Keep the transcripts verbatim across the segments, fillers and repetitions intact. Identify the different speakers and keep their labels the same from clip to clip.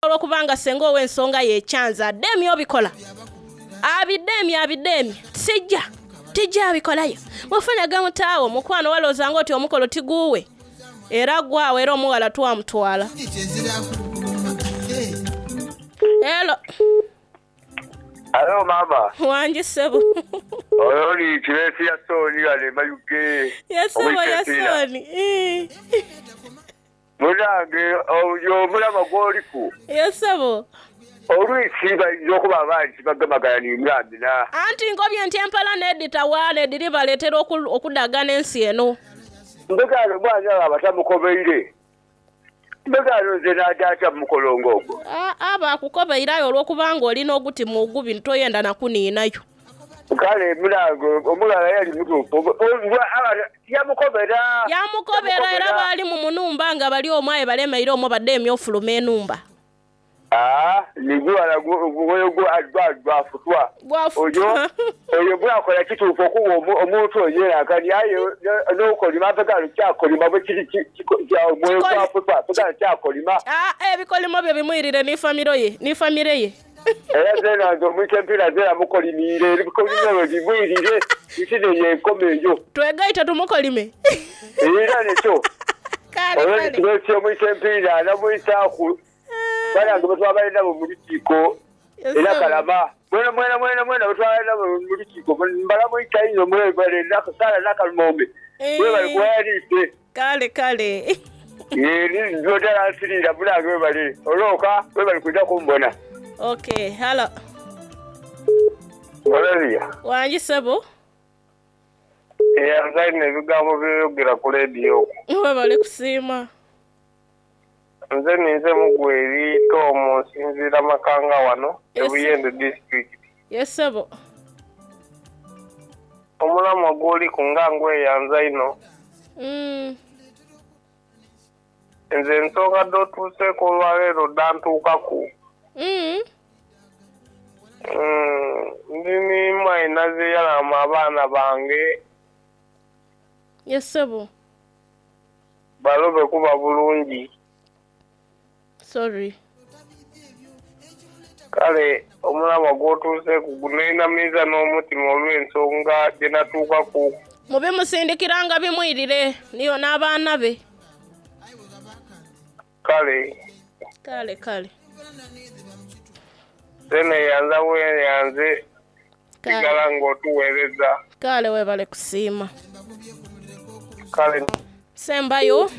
Speaker 1: olwokubanga senga ow'ensonga yekyanza addemi obikola abiddemi abiddemi sijja tijja abikolayo wafuna gamutaawo mukwano walooza nga oti omukolo tiguwe era gwawo era omuwala twamutwala. Hello.
Speaker 2: Hello mama.
Speaker 1: Wanji sebo.
Speaker 2: Oyoli kiresi ya Soni ale mayuke.
Speaker 1: Ya sebo ya Soni. Eh.
Speaker 2: Mulange oyo mulama goliku.
Speaker 1: Ya sebo.
Speaker 2: Olwisiba yokuba abanti bagamagana ni mlandina.
Speaker 1: Anti ngobye ntempala nedita wane diri baletera okudagana ensi eno.
Speaker 2: Mbegalo bwana abatamukobeire. Mbegalo zena data mukolongogo.
Speaker 1: Ah aba kukobeirayo olwokubanga olina oguti mu gubi ntoyenda nakuniinayo.
Speaker 2: Kale mulango omulala yali mutupo. Yamukobera.
Speaker 1: Yamukobera era bali mu munumba nga bali omwaye balemeire omo badde emyofuluma enumba.
Speaker 2: Ah, nigwala gwoyo gwo adva futwa. Ojo, oyo bwakola kituufu okuwa omuntu oyo akali ayo n'okolima pegalo kyakolima bwe kiri kya mwoyo gwa futwa pegalo kyakolima.
Speaker 1: Ah, ebikolimo bye bimwirire ni famiro ye, ni famire ye.
Speaker 2: Era zena ndo mwitempira zera mukolimire, ebikolimo bimwirire, kitine yenkomeyo.
Speaker 1: Twegaita tumukolime.
Speaker 2: Era nekyo.
Speaker 1: Kale
Speaker 2: kale.
Speaker 1: Oyo
Speaker 2: kitwe mwitempira na mwisaku. Bana ngo twabale nabo mu litiko era kalama mwena mwena mwena mwena twabale nabo mu litiko mbala mu itaino mwe bale nakasala nakalmombe mwe bale kwalite
Speaker 1: kale kale
Speaker 2: yeni ndodala asirira bulange bale oloka mwe bale kuja kumbona.
Speaker 1: Okay, hello.
Speaker 2: Olivia.
Speaker 1: Wanji sebo?
Speaker 2: Eh, anzaine bigambo byogera ku radio.
Speaker 1: Mwe bale kusima.
Speaker 2: Nze nize mugweri Tomo sinzira makanga wano ebuyendo district.
Speaker 1: Yes sebo.
Speaker 2: Omulama goli kungangwe yanza ino.
Speaker 1: Mm.
Speaker 2: Nze nsonga dotuse ko lwalero dantuuka ku.
Speaker 1: Mm.
Speaker 2: Mm, ndini maina ziyala abaana bange.
Speaker 1: Yes sebo.
Speaker 2: Balobe kuba bulungi.
Speaker 1: Sorry.
Speaker 2: Kale omulama gwotuse kugunenamiza n'omutima olw'ensonga gye natuuka ku.
Speaker 1: Mube musindikiranga bimwirire niyo n'abaana be.
Speaker 2: Kale.
Speaker 1: Kale kale.
Speaker 2: Zene yanza we yanze. Sigala ng'otuweereza.
Speaker 1: Kale webale kusiima.
Speaker 2: Kale.
Speaker 1: Sembayo.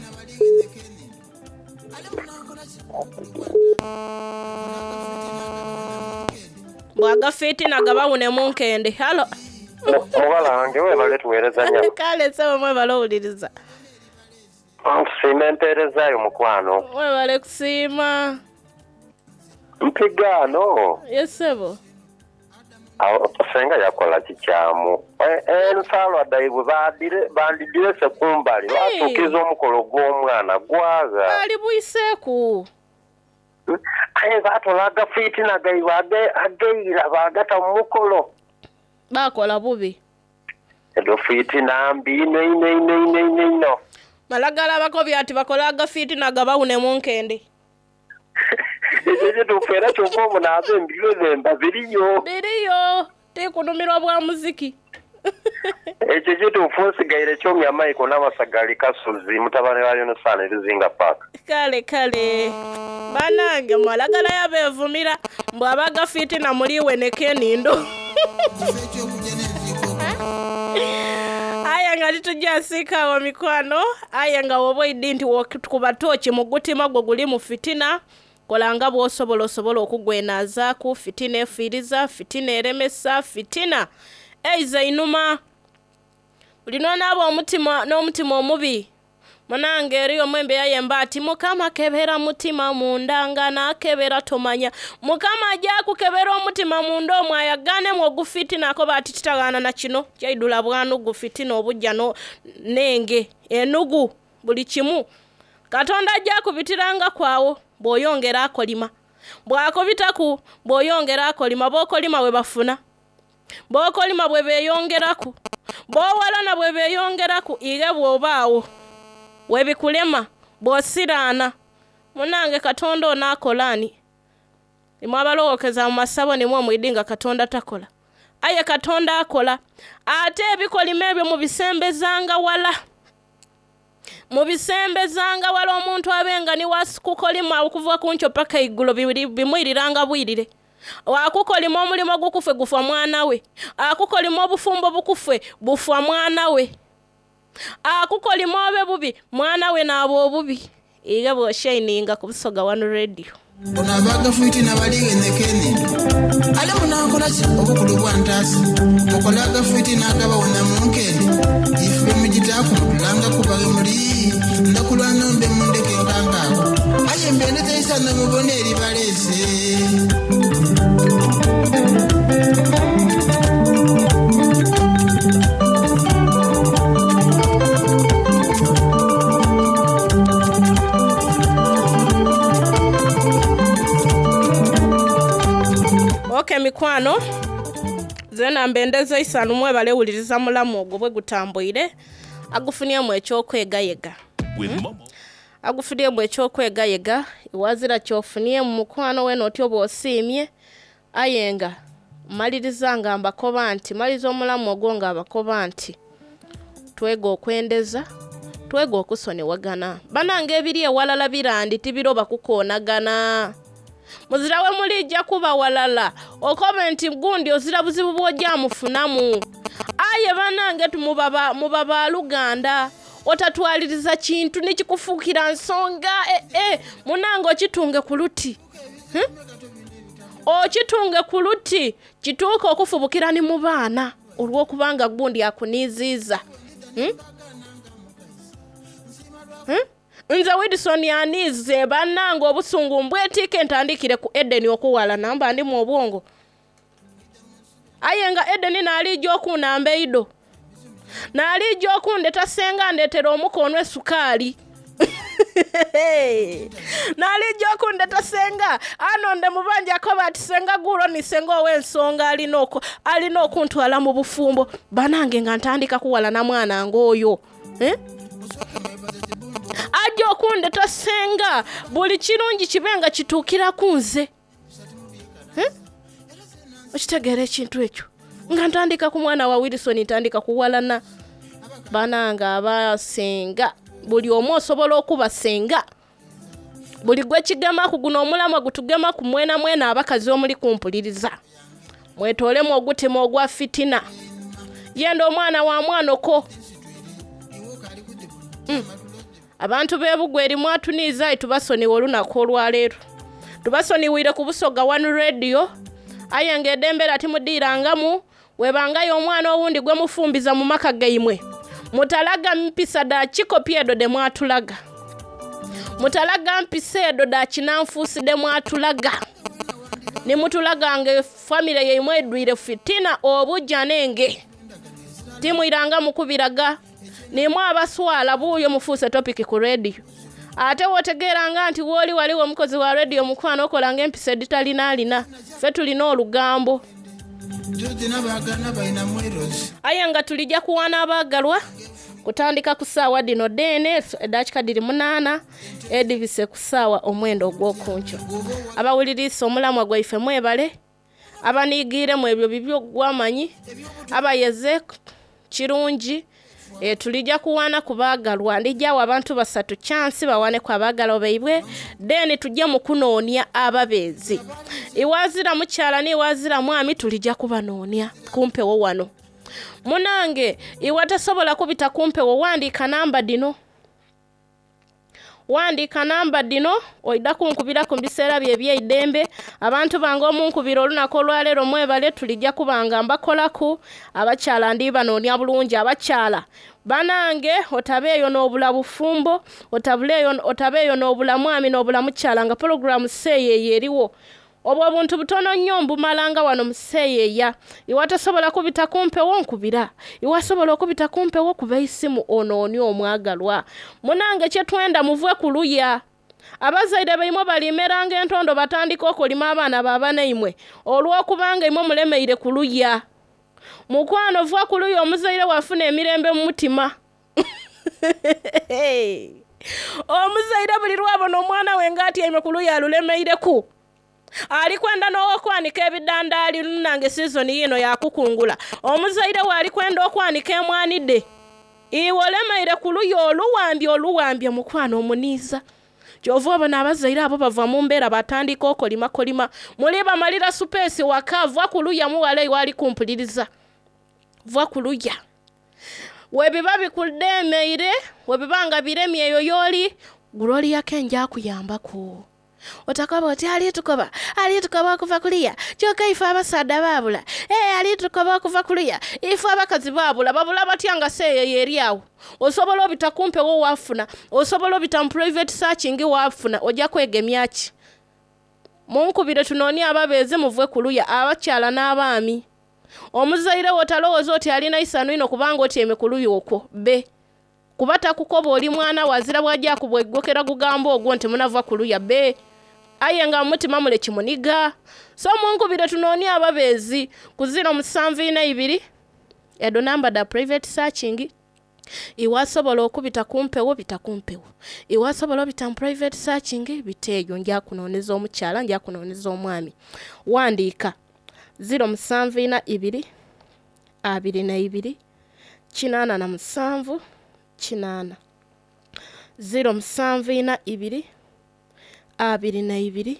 Speaker 1: Bwaga fiti na gabawune munkende. Hello.
Speaker 2: Mwala wange webale tuweereza nnyo.
Speaker 1: Kale sebo mwebale owuliriza.
Speaker 2: Nkusiima empeerezaayo mukwano.
Speaker 1: Webale kusiima.
Speaker 2: Mpigaano.
Speaker 1: Yes sebo.
Speaker 2: Awo senga yakola kikyamu. Ensalo adaibu badire bandidirese kumbali batukiza omukolo gw'omwana gwaga.
Speaker 1: Ali buiseku.
Speaker 2: Aye batolaga fiti na gaiwa ageira bagata mukolo.
Speaker 1: Bakola bubi.
Speaker 2: Edo fiti na mbi ine ine ine ine ine ino.
Speaker 1: Malagala bako byati bakolaga fiti na gabawune munkende.
Speaker 2: Ejeje tufera chomo munaze mbilo zemba biriyo.
Speaker 1: Biriyo. Tekunumirwa bwa muziki.
Speaker 2: Ejeje tufunsi gaire chomi ya maiko n'abasagali kasozi mutabane bali no sana ebizinga park.
Speaker 1: Kale kale. Banange malagala yabevumira mbwabaga fiti na muliwe nekenindo. Aya nga litujasika wa mikwano aya nga wobo idinti kubatochi mugutima gwo guli mu fitina kolanga bwosobola osobola okugwenaza ku fitina efiriza fitina eremesa fitina eiza inuma ulinona abo omutima n'omutima omubi Manange eriyo mwembe yaye mbati mukama kebera mutima mundanga na kebera tomanya mukama ajja kukebera omutima mundo mwayagane mwogufiti nako bati kitagana na kino kyaidula bwanu gufiti n'obujja no nenge enugu buli kimu Katonda ajja kubitiranga kwawo boyongera akolima bwako bitaku boyongera akolima bokolima we bafuna bokolima bwe beyongeraku bowalana bwe beyongeraku ige bwobaawo webikulema bosirana munange Katonda onakolani imwabalowokeza mu masabo nimwe omwidinga Katonda takola aye Katonda akola ate ebikolima ebyo mu bisembezanga wala mu bisembezanga wala omuntu abenga ni wasikukolima okuva ku ncho paka iggulo bimwiriranga bwirire wakukolima omulimo gukufe gufa mwana we akukolima obufumbo bukufe bufa mwana we akukolima obe bubi mwana we nabo obubi iga bo shininga ku Busoga One Radio
Speaker 3: Bona baga fuiti na balige nekeni ale munankola ki obukulu bwantasi mukolaga fuiti nakaba wona munkeni ife mujitaku mulanga kubage muri ndakulwa nombe mundeke nkangako aye mbene taisa na muboneri balese
Speaker 1: Okay mikwano zena mbendeza isanu mwe bale uliriza mulamu ogobwe gutamboire agufunia mwe ekyokwegayega hmm? agufunie mwe ekyokwegayega iwazira kyofunie mu mukwano we notyo bosimye ayenga malirizanga mbakoba nti malizo mulamu ogonga abakoba nti twego okwendeza twego okusonewagana banange ebiri ewalala birandi tibiroba kukonagana muzirawe mulijja kuba walala okomenti gundi ozira buzibu bwojja mufunamu aye banange tumubaba mubaba Luganda otatwaliriza kintu nikikufukira nsonga eh eh munango kitunge kuluti hmm? o kitunge kuluti kituuka okufubukira ni mubana olwo kubanga gundi akuniziza hmm? hmm? Nza Wilson yanize banango obusungu mbwetike ntandikire ku Eden okuwala namba ndi mu obwongo ayenga Eden nalijjo kunambe ido nalijjo kundeta senga ndetera omukono esukali nalijjo kundeta senga anonde mubanja ko bati senga gulo ni senga owensonga alinoko alinoko ntwala mu bufumbo banange nga ntandika kuwala na mwana ngoyo eh ajo kunde tasenga buli kirungi kibenga kitukira kunze eh okitegere ekintu ekyo nga ntandika ku mwana wa Wilson ntandika kuwalana bananga abasenga buli omu osobola okubasenga buli gwe kigema kuguno omulama gutugema ku mwena mwena abakazi omuli kumpuliriza mwetolemu ogutema ogwa fitina yendo omwana wa mwanoko mm. Abantu bebugweri mwatuniza itubasoni wolunako olwaleero tubasoniwire ku Busoga One Radio ayange dembera timudirangamu webangayo omwana owundi gwe mufumbiza mu maka gaimwe mutalaga mpisa da chikopiedo de mwatulaga mutalaga mpisedo da kinanfusi de mwatulaga ni mutulaga nge family yeimwe edwire fitina obujanenge timu iranga mukubiraga ni mwabaswala buyo mufuse topic ku radio ate wotegeranga nti woli waliwo mukozi wa radio mukwano okolanga empise ditalina alina fe tulina olugambo ayanga tulija kuwana abagalwa kutandika kusawa dino dene edachika diri munana edivise kusawa omwendo ogwokuncho abawuliriso omulamu gwaife mwebale abanigire mwebyo bibyo gwamanyi abayeze kirungi e tulija kuwana kubagalwa ndijawa abantu basatu chance bawane kwa bagalo beibwe deni tujja mukunonya ababezi iwazira mukyala ni wazira mwami tulija kubanonya kumpe wo wano munange iwatasobola kubita kumpe wo wandika namba dino wandika namba dino oida kunkubira kumbisera bye bye idembe abantu bango omunkubira olunako lwalero mwebale tulija kubanga mbakolaku abakyala ndi banonya bulungi abakyala banange otabeyo n'obula bufumbo otabuleyo otabeyo n'obula mwami n'obula mukyala nga program seye yeriwo obwo buntu butono nnyo mbumalanga wano museyeya iwatasobola kubita kumpe wonkubira iwasobola okubita kumpe wo kubaisimu onooni omwagalwa munange kye twenda muvwe kuluya abazaire baimwe balimeranga entondo batandika okolima abaana babana imwe olwokubanga imwe mulemeire kuluya mukwano vwa kuluya omuzaire wafuna emirembe mu mutima omuzaire buli lwabona omwana we ngati aime kuluya alulemeire ku ali kwenda n'okwanika ebidandaali nange season yino yakukungula omuzaire wali kwenda okwanika emwanidde iwolemeire ku luyo oluwambye oluwambye mukwano omuniiza kyova abana abazaire abo bava mu mbeera batandika okolima kolima muli bamalira supesi wakava ku luya muwale wali kumpuliriza va ku luya webiba bikudemeire webibanga biremye eyo yoli guloli yakenja kuyambako otakaba oti ali tukoba ali tukoba kuva kuliya kyoka ifa abasada babula eh ali tukoba kuva kuliya ifa abakazi babula babula batyanga seye yeriawo osobola obitakumpe wo wafuna osobola obitam private searching wafuna ojja kwegemyaki munkubire tunoni ababeze muvwe kuluya abakyala n'abaami omuzaire wotalowooza oti alina isano ino kubanga oti emikuluyo okwo be kubata kukoba oli mwana wazira bwajja kubwegokera gugamba ogwo nti munava kuluya be ayenga mutima mule kimuniga so munkubire tunoni ababezi ku zero musanvu ina ibiri edo number da private searching iwasobola okubita kumpewo bitakumpewo iwasobola bitam private searching biteyo nja kunoneza omukyala nja kunoneza omwami wandika zero musanvu ina ibiri abiri na ibiri kinana na musanvu kinana zero musanvu ina ibiri abiri na ibiri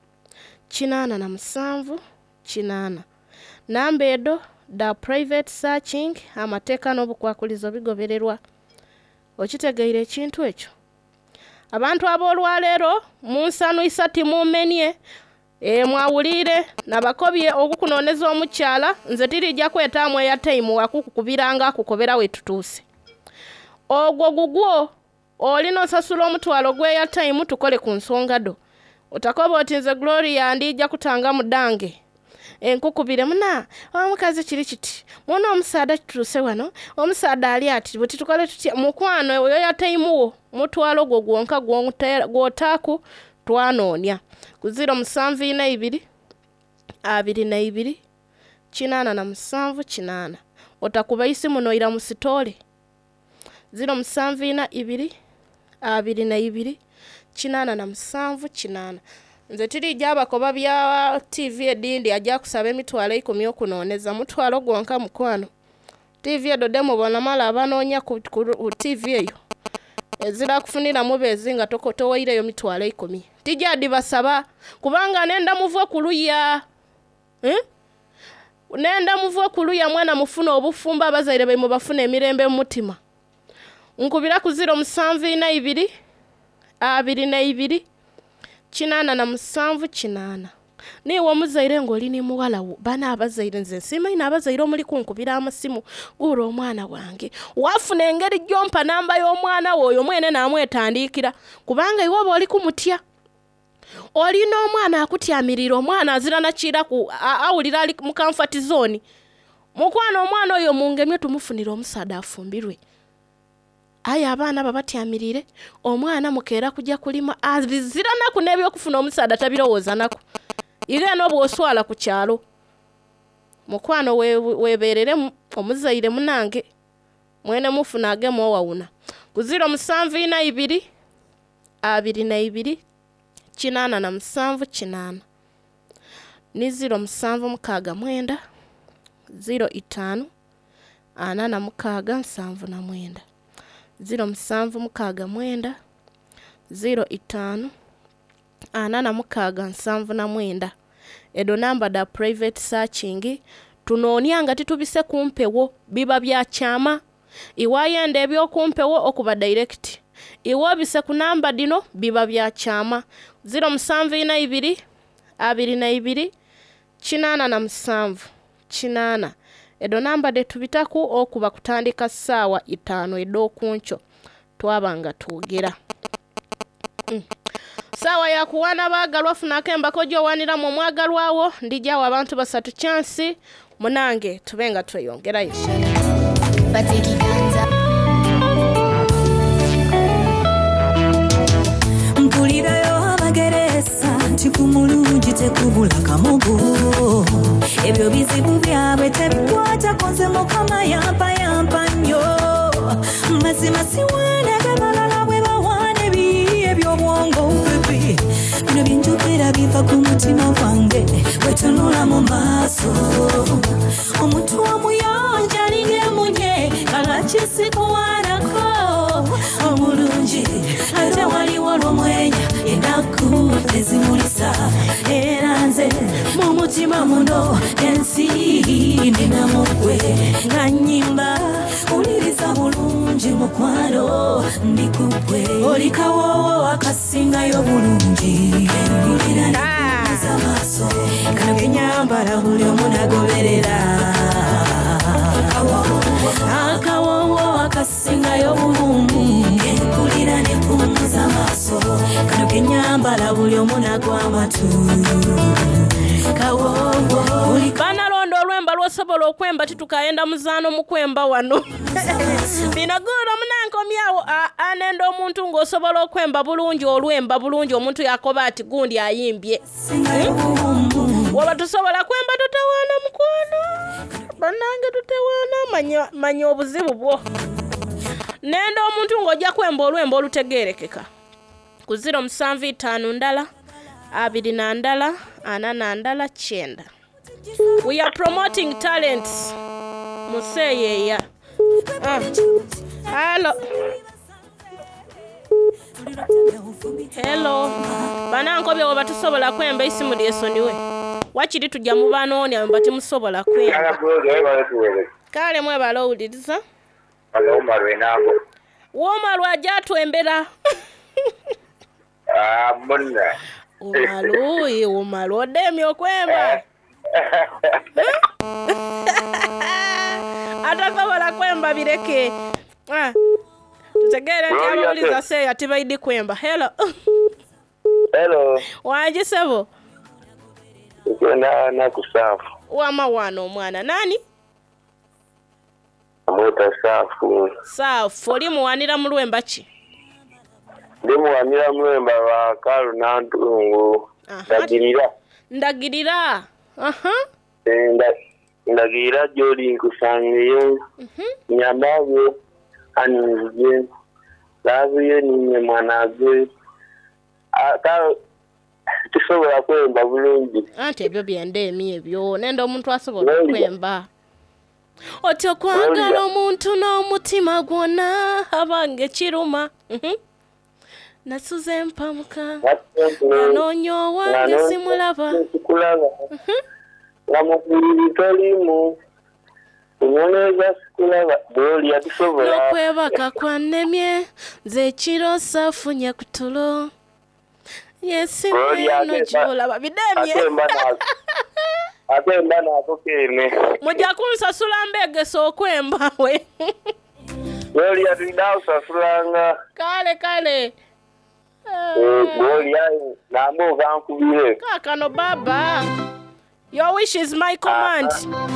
Speaker 1: kinana na musanvu kinana namba edo da private searching amateka n'obukwakulizo bigobererwa okitegeire ekintu ekyo abantu abolwalero munsanu isati mumenye e mwawulire nabakobye okukunoneza omukyala nze tirijja kwetaamwe ya time wakukubiranga kukobera wetutuse ogwo gugwo olino sasula omutwalo gwe ya time tukole ku nsonga do utakoba oti nze Gloria ndijja kutanga mudange enkukubire muna omukazi kiri kiti muna omusada kituse wano omusada ali ati buti tukole tutya mukwano oyo ya time wo mutwalo gwo gwonka gwotaku twanonya ku zero musanvu ina ibiri abiri na ibiri kinana na musanvu kinana otakuba isimu noira mu sitole zero musanvu ina ibiri abiri na ibiri kinana na musanvu kinana nze tiri jabakoba bya T V edindi ajja kusaba emitwalo ikumi okunoneza mutwalo gwonka mukwano T V edo demo bona mala abanonya ku T V eyo ezira kufunira mubezi nga tokoto waireyo mitwalo ikumi tijadi basaba kubanga nenda muvwe kuluya eh nenda muvwe kuluya mwana mufuna obufumba abazaire baimo bafuna emirembe mutima nkubira ku zero musanvu ina ibiri abiri na ibiri kinana na musanvu kinana niwo muzaire ngoli ni muwala wo bana abazaire nze sima ina abazaire omuli kunkubira amasimu guro omwana wange wafuna engeri jompa namba y'omwana wo oyo mwene namwetandikira kubanga iwo boli kumutya oli no mwana akutyamirira omwana azira nakira ku awulira ali mu comfort zone mukwano omwana oyo mungemye tumufunira omusada afumbirwe aya abana babatyamirire omwana mukera kujja kulima azira naku nebyo kufuna omusada tabirowoza naku ire no bwoswala ku kyalo mukwano we weberere omuzaire munange mwene mufunage mo wawuna ku zero musanvu ina ibiri abiri na ibiri kinana na musanvu kinana ni zero musanvu mukaga mwenda zero itanu ana na mukaga nsanvu na mwenda zero musanvu mukaga mwenda zero itanu ana na mukaga nsanvu na mwenda edo namba da private searching tunonyanga titubise kumpewo biba bya chama iwayende ebyo kumpewo okuba direct iwo bise ku namba dino biba bya chama zero musanvu ina ibiri abiri na ibiri kinana na musanvu kinana edo namba de tubitaku okuba kutandika sawa itano edo kuncho twabanga tugera mm. Sawa ya kuwana bagalwa funake mbako jo wanira mu mwagalwawo ndijawa abantu basatu chance munange tubenga tweyongerayo batikiganza mpulirayo abageresa tikumulungi tekubula kamugu ebyo bizibu byabwe tebikwata konze mukama yampa yampa nnyo mazima siwana gabalala bwe bawane biye by'obwongo bino binjogera biva ku mutima
Speaker 4: tunula mu maaso omuntu omuyonja lingemunye kalakisikuwanako omulungi ate waliwo lwomwenya ennaku ezimulisa era nze mu mutima muno ensi ninamugwe nga nnyimba uliriza bulungi mukwano ndikugwe olikawowo akasingayo bulungi engulira maaso kano kenyambala buli omu nagoberera akawowo akasingayo bulungi engulira nepumuza maaso kano kenyambala buli omu nagwamatu kawowo
Speaker 1: banalondo olwemba lwosobola okwemba titukaenda muzaano mukwemba wano binagura munankomyawo anenda omuntu ng'osobola okwemba bulungi olwemba bulungi omuntu yakoba ati gundi ayimbye waba tusobola kwemba tutawaana mukwano banange tutawaana manya obuzibu bwo nenda omuntu ng'ojja kwemba olwemba olutegeerekeka ku ziro musanvu itaano ndala abiri na ndala ana na ndala kyenda. We are promoting talents. Museyeya. Ah. Hello. Hello. Bananko bye waba tusobola kwemba isimu lyesoniwe. Wakiri tujja mu banooni ambati musobola kwemba. Kale mwe balowuliriza.
Speaker 2: Aloma lwenango.
Speaker 1: Woma lwaja twembera.
Speaker 2: Ah, munna.
Speaker 1: Umalu, ye umalu odemi okwemba. Atasobola kwemba bireke. Ah. Tutegere nti abawuliza se ati baidi kwemba. Hello.
Speaker 2: Hello.
Speaker 1: Waje sebo?
Speaker 2: Na na kusafu.
Speaker 1: Wama wano mwana nani?
Speaker 2: Amweta safu.
Speaker 1: Safu, oli muwanira mu lwemba ki?
Speaker 2: Ndi muwanira mu lwemba wa Kalu Nantungu. Ndagirira.
Speaker 1: Ndagirira. Aha.
Speaker 2: Nda ndagirira joli nkusangeyo. Mhm. Nyambawe anije. Lavuye ninye mwanaze. Aka tusobola kwemba bulungi.
Speaker 1: Ante ebyo byendemi ebyo nenda omuntu asobola kwemba. Otyo kwagala omuntu n'omutima gwonna abange kiruma. Mhm. Nasuze mpamuka. Nanonyo wange simulaba.
Speaker 2: Sikulaba. Mhm. Namubiri tolimu. Unoneza sikulaba. Doli yatusobola.
Speaker 1: Nokwebaka kwanemye nze kiro safunye kutulo. Yes, no chola bidemye.
Speaker 2: Atemba nako kene.
Speaker 1: Mujja kunsasula mbege so kwemba we.
Speaker 2: Goli ya tudao sasulanga.
Speaker 1: Kale kale.
Speaker 2: Eh, goli ya nambo vankubire.
Speaker 1: Kaka no baba. Your wish is my command.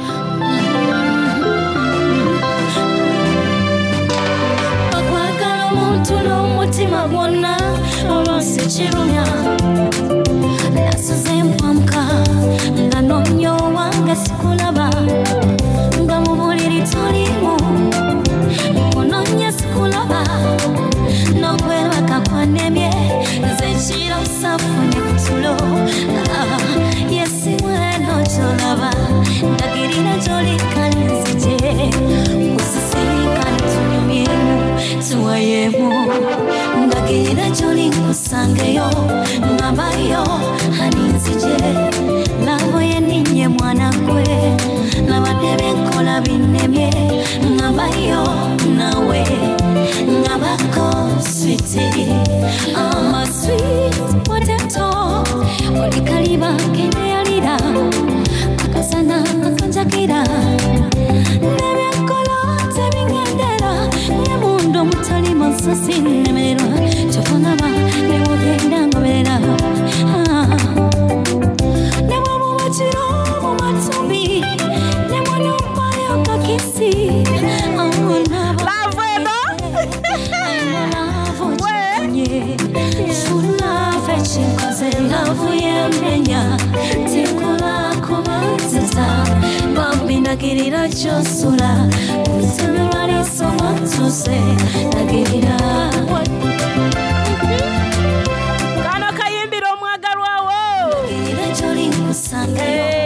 Speaker 4: Akwagala omuntu n'omutima gwonna olwonse kirumya nasuze mpamuka nga nonyo wange sikulaba nga mu buliri tolimu kunonya sikulaba n'okwebaka kwanemye nze kiro safunye kutulo yesimweno kyolaba ndagirira gy'oli kale nzije kusisinkana tunyumyemu tuwayemu ndagirira gy'oli nkusangeyo ngabayo haninzije labo yeninye mwana gwe labadde benkola binnemye ngabayo nawe ngabako switi ama sweet potato olikaliba keneyalira akasana akanjakira nebyekola tebingendera nemundo mutali masasi nemererwa kyofangaba nemugenda ngoberera nemwamubakiro mu matumbi nemwanyomayo kakisi
Speaker 1: Lavemo.
Speaker 4: Nagirira chosula Kusemera liso matuse Nagirira
Speaker 1: Kano kayimbira omwagalwa wo.
Speaker 4: Nagirira choli kusange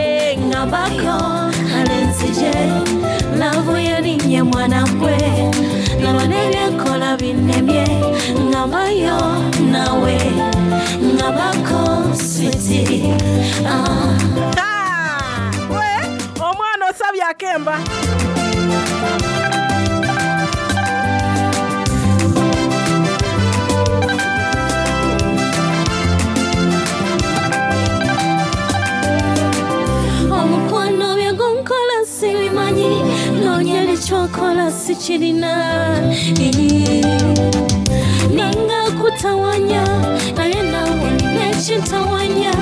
Speaker 4: ngabako alenzije lavu yalinye mwana gwe ngabane kola binemye ngabayo nawe ngabako sweetie ah
Speaker 1: we omwana osabye akemba
Speaker 4: Simanyi nonyeli chokola sichirina Ninga kutawanya Naena wani mechi tawanya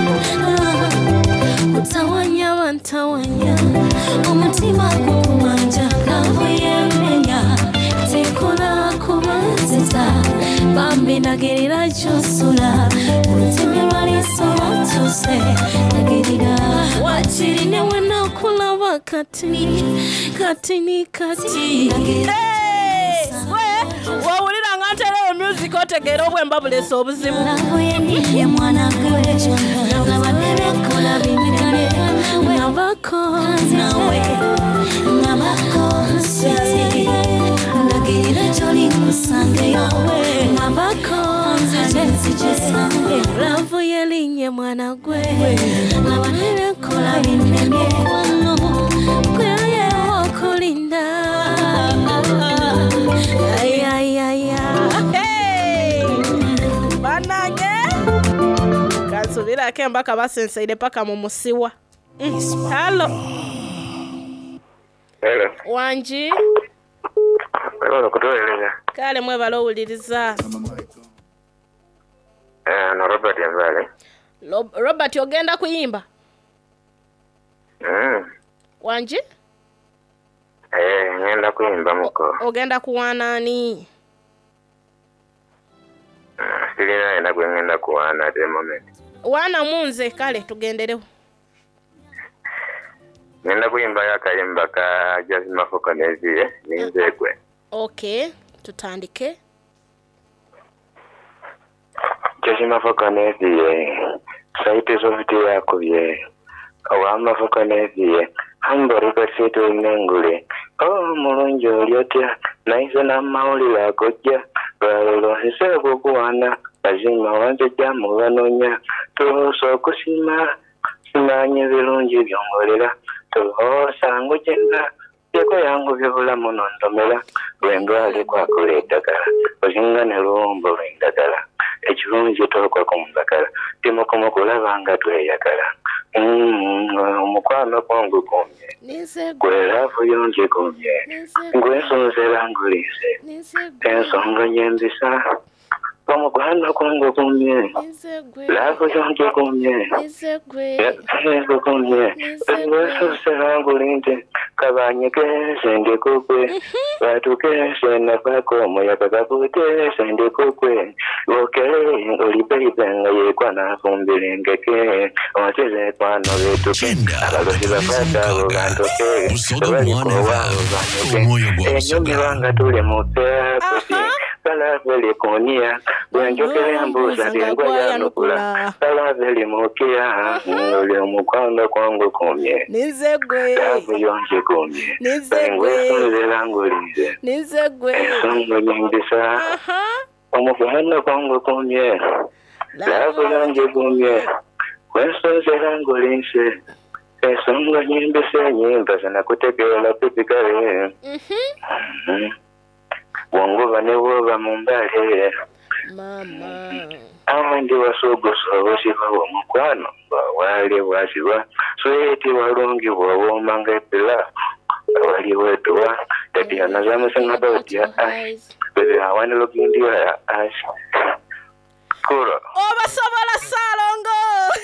Speaker 4: Kutawanya wantawanya Umutima kukumanja Kavu yemenya Tikola kubanzita Bambi nagirira chosula Utimirwa liso watuse Nagirira Wachirine wena kula wakati Katini kati
Speaker 1: Hey! We! Wawulira ngantere music otegera obwemba bulesa obuzibu
Speaker 4: Lavuye niye mwana gwe Nabadebe kola bimene Nabako nawe Nabako sweetie Nagirira joli kusange yawe Nabako nzije jisange Lavuye linye mwana gwe Nabadebe kola bimene Kweye wakulinda Ay ay ay
Speaker 1: Hey! Banange Kasubira akemba kabasenseide paka mu musiwa mm. Hello
Speaker 2: Hello
Speaker 1: Wanji
Speaker 2: Hello kutoeleza
Speaker 1: Kale mwe balowuliriza
Speaker 2: Eh no Robert Yazale
Speaker 1: Robert ogenda kuyimba
Speaker 2: Mm
Speaker 1: Wanji
Speaker 2: Eh ngenda kuyimba muko
Speaker 1: Ogenda kuwanani
Speaker 2: Sirina enda ngenda kuwana at the moment
Speaker 1: Wana munze kale tugendereho
Speaker 2: Ngenda kuyimba yakayimba ka Jazima Fokanezie ninzegwe
Speaker 1: Okay tutandike
Speaker 2: Jazima Fokanezie Saite zofiti yakubye Awama Fokanezie Hambari kasito inengule Oh mulungi olyotya Naise namawulira gojja Balolo hisebo kuwana Azima wanze jamu banonya Tuhoso kusima Simanye birungi byongolera Tuhosa ngujena Yeko yangu byobula munondomera Lwendwale kwa kuledagala Ozingane lumbo lwendagala Ekirungi tokwa kumudagala Timokomo kulabanga tweyagala Umukwano kwangu kumye Gwe lavu yonje kumye Gwe nsonzera ngulize Ensonga nyembisa Umukwano kwangu kumye Lavu yonje kumye Ensonga kumye Gwe nsonzera ngulinde Kabanye kese ndi kukwe Batu kese nafako Moyaka kakute sende kukwe Okele olipelipenga yekwa na fumbili ngeke Wateze kwa novetu Abalosi bafata ugantoke Wali kwa wawo Enyumi wanga tule mupea kusi Kala veli kunia Wenjokele mbuza dingwa ya nukula Kala veli mukia Uli umukwanda kwangu kumye
Speaker 1: Nizegwe
Speaker 2: Lavu yonje kumye Nizegwe Sonze langu lize
Speaker 1: Nizegwe
Speaker 2: Songo nyingisa Umukwanda kwangu kumye Lavu yonje kumye Wensonze langu lize Songo nyimbise nyimba Sana kutekela pipikare Mhm Wanguva newoba mumbale
Speaker 1: Mama
Speaker 2: Awandi wasogoso wasiva wa mukwano Wawali wasiva Sweti walungi wawomanga epila Wali wetuwa Tati anazamu sanga about ya ash Bebe hawani looking into your ash Kuro
Speaker 1: Oba sobola salongo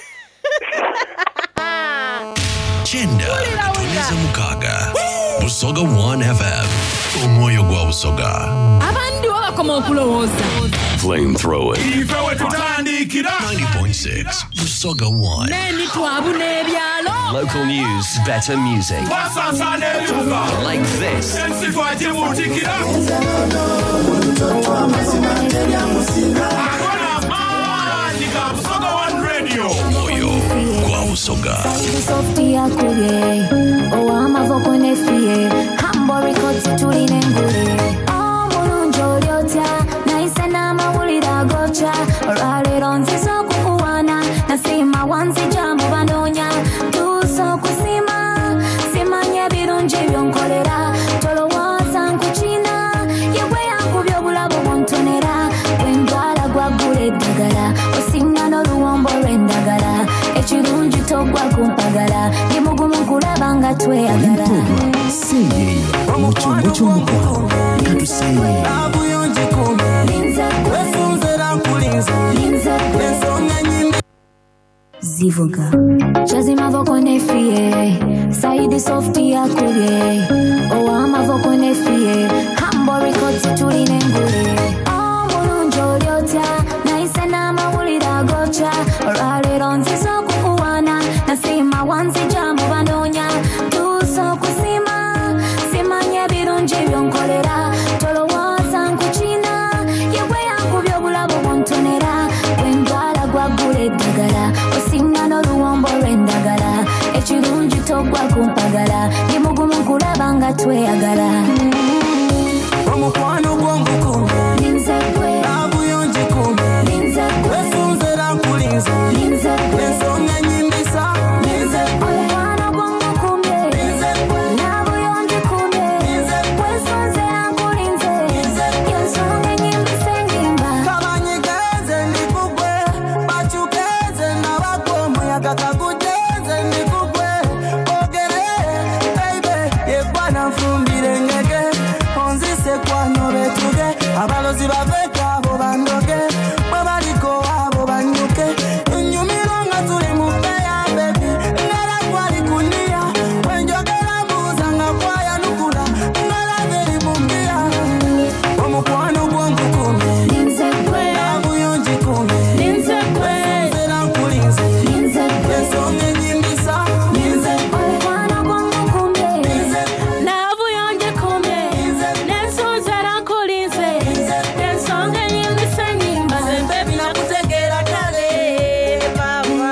Speaker 5: Chenda Tuliza Mukaga Busoga one F M Omwoyo gwa Busoga
Speaker 6: Abandi wakoma okulowoza
Speaker 5: Flamethrower ninety point six Busoga one
Speaker 6: Neni twabu nebyalo
Speaker 7: Local news, better music. Like this.
Speaker 5: Omwoyo gwa Busoga.
Speaker 4: Sofia Kuye, oh amavoko nefie, hambo rikoti tuline ngule. Oh mulunjo lyota, na isena mawulira gocha, rale ronzi so kukuwana, na sima wanzi jambo bandonya, tu so kusima, sima nye birunji byonkolera, tolo waza nkuchina, yewe yangu byobulabo montonera, wendwala gwagule dagala, osinga no luwombo rendagala, echirunji togwa kumpagala, nimugumu kulabanga tweyagala.
Speaker 8: Seye, muchumbo chumukwano, katuseye. Abuyonji kume, linza kwesunzera nkulinze, linza kwesonga nyimbe.
Speaker 4: Zivuga Chazi mavoko nefie, Saidi softi ya kuye, Owa mavoko nefie, Hambo rikoti tuline ngule. Oh mulunjo lyota, na isena mawulira gocha, Rale ronzi so kukuwana, na sima wanzi jambo bandonya, tu so kusima, sima nye birunji byonkolera, tolo waza nkuchina, yewe yangu byobulabo montonera, wendwala gwagule dagala, osinga no luwombo rendagala, echirunji togwa kumpagala, nimugumu kulabanga tweyagala.
Speaker 8: Omukwano gw'omukume,
Speaker 4: linze kwe,
Speaker 8: abuyonji kume,
Speaker 4: linze kwe,
Speaker 8: wesunzera nkulinze,
Speaker 4: linze kwe,
Speaker 8: ensonga nyimbisa, linze kwe,
Speaker 4: omukwano gw'omukumye,
Speaker 8: linze kwe,
Speaker 4: n'abuyonji kumye,
Speaker 8: linze kwe,
Speaker 4: wesonzera nkulinze, yensonga enyimbisa enyimba.
Speaker 8: kabanyigeze ndikugwe, bachukeze nabako omuyaga kaguteze ndikugwe, ogere, baby, yekwana nfumbire ngege, onzise kwano betuge, abalozi baveka abo bandoge, bwe baliko abo banyuke, nyumiro nga tuli mu peya baby, ngala kwali kunia, wenjogera mbuza nga kwayanukula, ngala veri mumbiya, omukwano gw'omukume,
Speaker 4: Linze kwe,
Speaker 8: abuyonji kume,
Speaker 4: linze kwe,
Speaker 8: nzera nkulinze,
Speaker 4: linze kwe,
Speaker 8: ensonga enyimbisa, linze
Speaker 4: omukwano gw'omukumye,
Speaker 8: linze
Speaker 1: n'abuyonje kumye n'ensonzera nkulinze n'ensonga enyimbisa enyimba
Speaker 8: baby nakutegeera kale,
Speaker 1: mama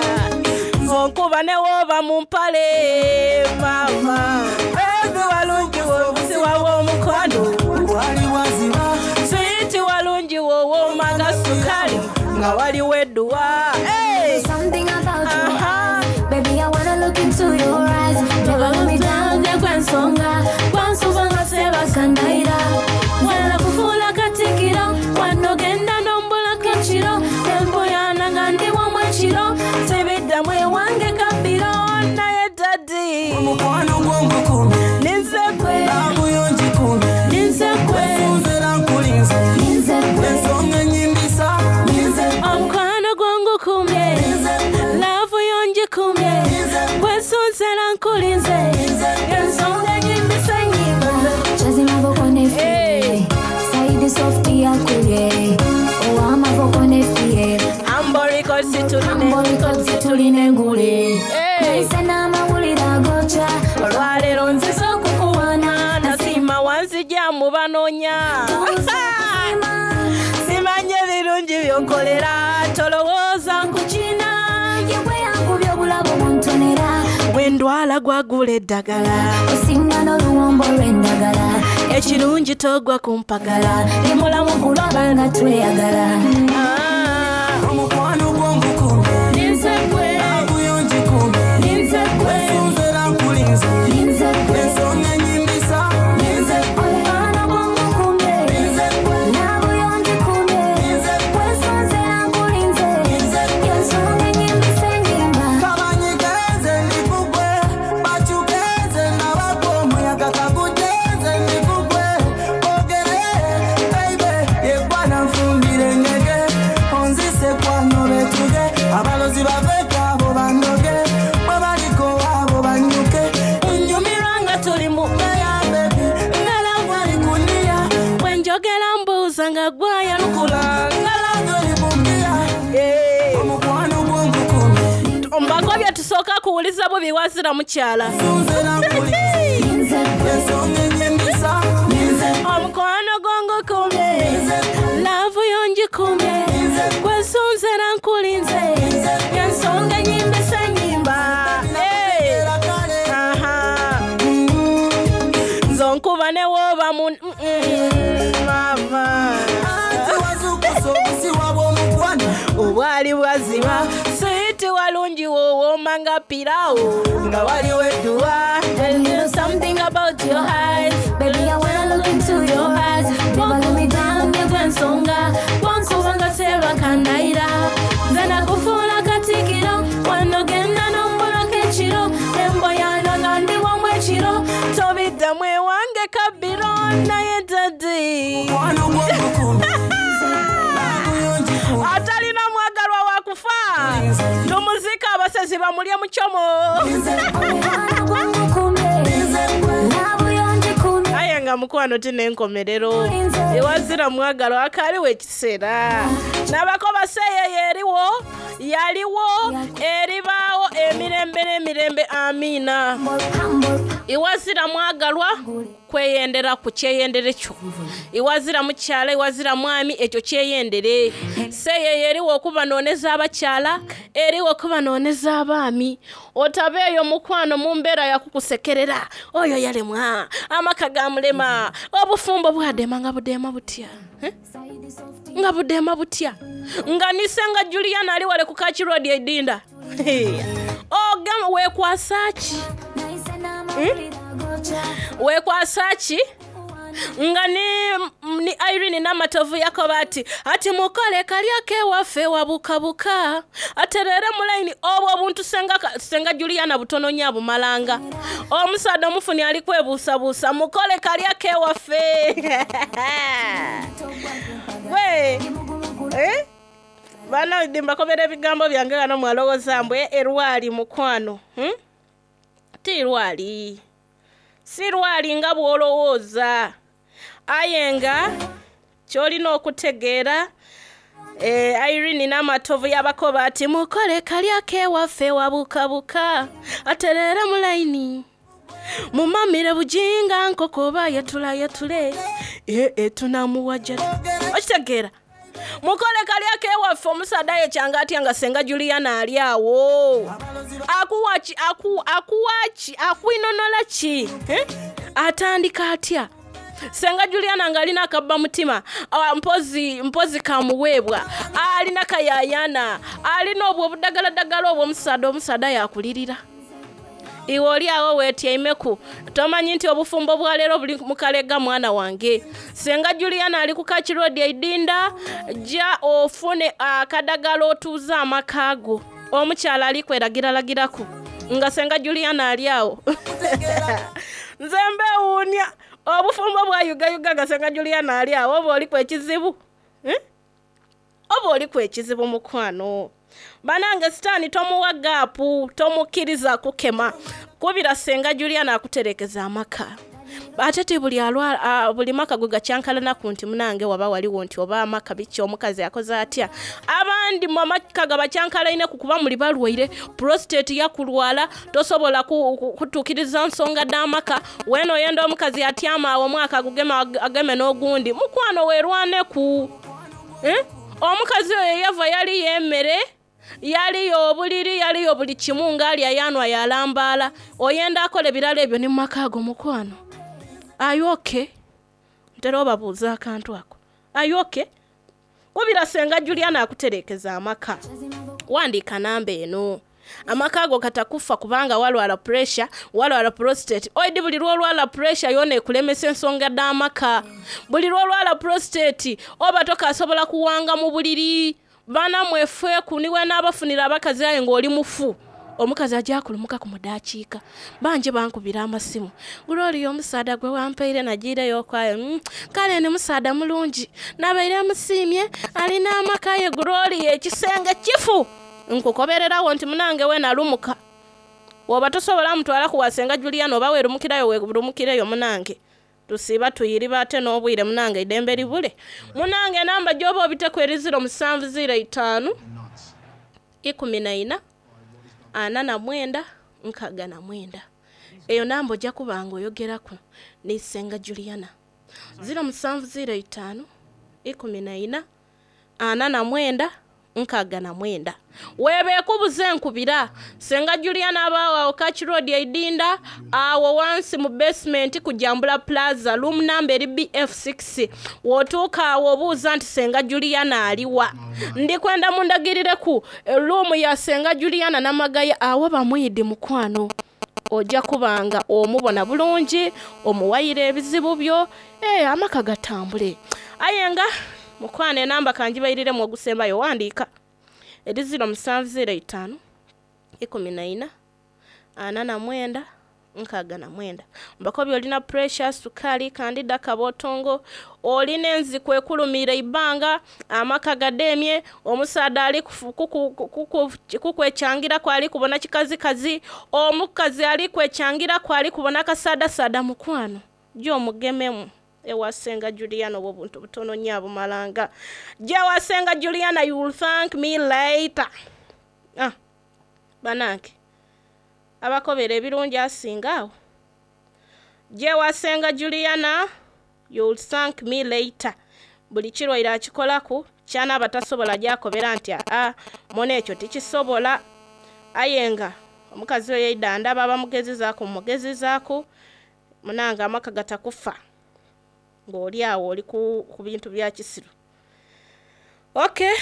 Speaker 1: nkuba ne woba mu mpale mama ezi walungi wobusi wawo omukwano
Speaker 8: wali waziba,
Speaker 1: switi walungi wowooma nga sukali nga waliwo edduwa. Hey!
Speaker 4: something about you.
Speaker 1: Aha.
Speaker 4: Baby, I wanna look into your eyes. Never let me down, de kwensonga. Kwansuba nga seba kandaira. Wala kufula katikiro. Wanogenda nombula kachiro. Tempo yana ngandi wa mwechiro.
Speaker 1: Tibidda mwe wange kabiro naye dadi
Speaker 8: omukwano gw'omukume,
Speaker 1: ninze kwe
Speaker 8: abuyonji kume,
Speaker 1: ninze kwe
Speaker 8: nzera nkulinze,
Speaker 4: Linze kwe,
Speaker 8: ensonga enyimbisa, linze
Speaker 1: omukwano gwangu kumye laavu yonji kumye bwesunzera nkulinze ensonga enyimbisa enyimba.
Speaker 4: Chazi mavoko nefie. Saidi softi ya kuye. Owa mavoko nefie.
Speaker 1: amborikosi tuline
Speaker 4: Amborikozi tuline ngule.
Speaker 1: Hey.
Speaker 4: Naisena mawulira gocha.
Speaker 1: olwaleero nziza okukuwana nasima wanzija mu banoonya simanye birungi byonkolera tolowooza nkuchina
Speaker 4: yewe yangu byobulabo montonera,
Speaker 1: wendwala gwagula eddagala
Speaker 4: osinga n'oluwombo lw'endagala,
Speaker 1: ekirungi togwa kumpagala
Speaker 4: nimulamu kulaba nga tweyagala.
Speaker 1: Ah,
Speaker 8: omukwano gw'omukume,
Speaker 1: ninze kwe
Speaker 8: abuyonji kume,
Speaker 1: ninze kwe
Speaker 8: nzera nkulinze,
Speaker 4: Linze kwe,
Speaker 8: ensonga enyimbisa, linze
Speaker 4: omukwano gw'omukumye, n'abuyonji kumye, wesonzera nkulinze, yensonga enyimbisa enyimba.
Speaker 8: kabanyigeze ndikugwe, bachukeze nabako omuyaga kaguteze ndikugwe, ogere, baby, yekwana nfumbire ngege, onzise kwano betuge, abalozi baveka abo bandoge, bwe baliko abo banyuke,
Speaker 1: nyumirwa nga tuli mu
Speaker 8: peya baby, ngala gwali kunia,
Speaker 1: bwenjogera mbuuza nga gwayanukula
Speaker 8: ngala goli mumbiya,
Speaker 1: Eh,
Speaker 8: omukwano gw'omukume,
Speaker 1: mbako bye tusooka kuwuliza bubi wazira mukyala
Speaker 8: nzera nkulinze,
Speaker 4: Linze kwe,
Speaker 8: ensonga enyimbisa, linze
Speaker 1: omukwano gwangu kumye laavu yonji kumye gwesunzera nkulinze ensonga enyimbisa enyimba. oba ne woba mu mama obwali bwaziba sweet walungi wowooma nga pirawo nga waliwo edduwa. There's something about your eyes, baby, I wanna look into your eyes. Never let me down, never nsonga wankubanga sebakanaira nze nakufuula katikiro wanogenda n'ombulako ekiro embo yano nga ndi wamu ekiro tobiddamu ewange kabbiro naye dadi atalina mwagalwa wakufa tumuzika abasezi bamulye mu kyomo. Ayenga mukwano tine enkomerero ewazira mwagalo akaliwo ekiseera nabako baseye yeriwo yaliwo eribaawo emirembe n'emirembe amina. Iwazira mwagalwa kweyendera ku kyeyendere kyo iwazira mukyala iwazira mwami ekyo kyeyendere seye yeriwo okuba nooneza abakyala eriwo okuba nooneza abaami otabeeyo mukwano mu mbeera yakukusekerera oyo yalemwa amaka gamulema obufumbo bwadema nga budema butya eh? nga budema butya nga nisenga Juliana ali wale ku Kachi Road edinda ogam wekwasaki hmm? wekwasaki nga ni, ni Irene n'amatovu yako bati ati mukole kalyake waffe wabukabuka aterere mu line obwo buntu senga senga Juliana butono nya bumalanga omusada omufuni ali kwebuusa buusa mukole kalyake waffe we eh bana dimba kobere bigambo byange gano mwalowoza mbwe erwali mukwano hm ti rwali si rwali nga bwolowooza ayenga kyolina okutegeera eh, Irene n'amatovu y'abakoba ati mukole kalyake waffe wabukabuka aterere mu layini mumamire bujinga nkokoba yatula yatule e, e, tunamuwajja okitegeera mukole kalyake waffe omusada ye kyanga atya nga senga Juliana ali awo akuwachi aku akuwachi akwinonola ki eh? atandika atya senga Juliana ngalina akabba mutima mpozi mpozi kamuwebwa alina kayayana alina obwo budagala dagala obwo omusada omusada yakulirira iwe oli awo wetyemeku tomanyi nti obufumbo bwa leero buli mukalega mwana wange senga Juliana ali ku Kachi Road edinda ja ofune akadagala otuuza amakago omukyala ali kweragira lagirako nga senga Juliana ali awo nzembe unya obufumbo bwa yuga yuga nga senga Juliana ali awo obo oli kwekizibu eh obo oli kwekizibu mukwano banange sitani tomuwa gapu tomukiriza kukema kubira senga Juliana akuterekeza amaka batete buli alwa uh, buli maka guga kyankala na kunti munange waba wali wonti oba amaka bicho omukazi yakoza atya abandi mu maka gaba kyankala ine kukuba muri balwaire prostate yakulwala tosobola kutukiriza nsonga damaka weno yendo omukazi atyama awo mwaka gugema ageme n'ogundi mukwano werwane ku eh omukazi oyo yava yali yemere yali yobuliri yali yobuli kimunga ali ayanwa yalambala oyenda akole birale ebyo ni makago mukwano ayoke ntero babuza akantu ako ayoke kubira senga Juliana akuterekeza amaka wandika namba eno amakago katakufa kubanga walwala pressure walwala prostate oidi buli lwalwala pressure yone kulemesa ensonga damaka buli lwalwala prostate oba tokasobola kuwanga mu buliri bana mwefwe kuniwe n'abafunira abakazi aye ng'oli mufu omukazi ajja kulumuka ku mudakiika banje bankubira amasimu guloli omusada gwe wampeire nagira yokwayo mm, kale ne musada mulungi nabaire musimye alina amakaye guloli ekisenge kifu nkukobererawo nti munange we nalumuka woba tosobola mutwala kuwasenga Juliana oba werumukirayo werumukireyo munange tusiba tuyiriba ate n'obwire munange idembe libule munange namba jobo bitekweriziro musanvu ziro itaano ikumi na ina ana na mwenda nkaga na mwenda eyo namba ojja kubanga oyogerako ni senga Juliana ziro musanvu ziro itaano ikumi na ina ana na mwenda nkaaga na mwenda. Webeekubuze nkubira Senga Juliana abawo Catch Road Idinda awo wansi mu basement ku Jambula Plaza room number B F six wotuuka awo obuuza nti Senga Juliana aliwa. Ndi kwenda mundagirire ku room ya Senga Juliana Namagaya awo bamuyidde mukwano. Ojja kubanga omubona bulungi omuwayire ebizibu byo eh amaka gatambule. Ayenga mukwane namba kanjibayirire mu ogusembayo wandiika eri zero musanvu zero itaano ikumi na ina ana na mwenda nkaaga na mwenda. Mbakobi olina pressure sukali kandida kabotongo olina enzi kwekulumira ibanga amaka gademye omusaada ali kukwechangira kwali kubona kikazi kazi omukazi ali kwechangira kwali kubona kasada sada mukwano jo mugememu ewa Senga Juliana obuntu butono nyabo malanga jewa Senga Juliana you will thank me later. Ah banake abakobere ebirungi asingawo jewa Senga Juliana you will thank me later. Buli kiro ira kikolako kyana abatasobola gyakobera nti ah mone ekyo tikisobola. Ayenga omukazi oyo idanda baba mugezi zaako mugezi zaako munanga amaka gatakufa ng'oli awo oli ku bintu bya kisiru. Okay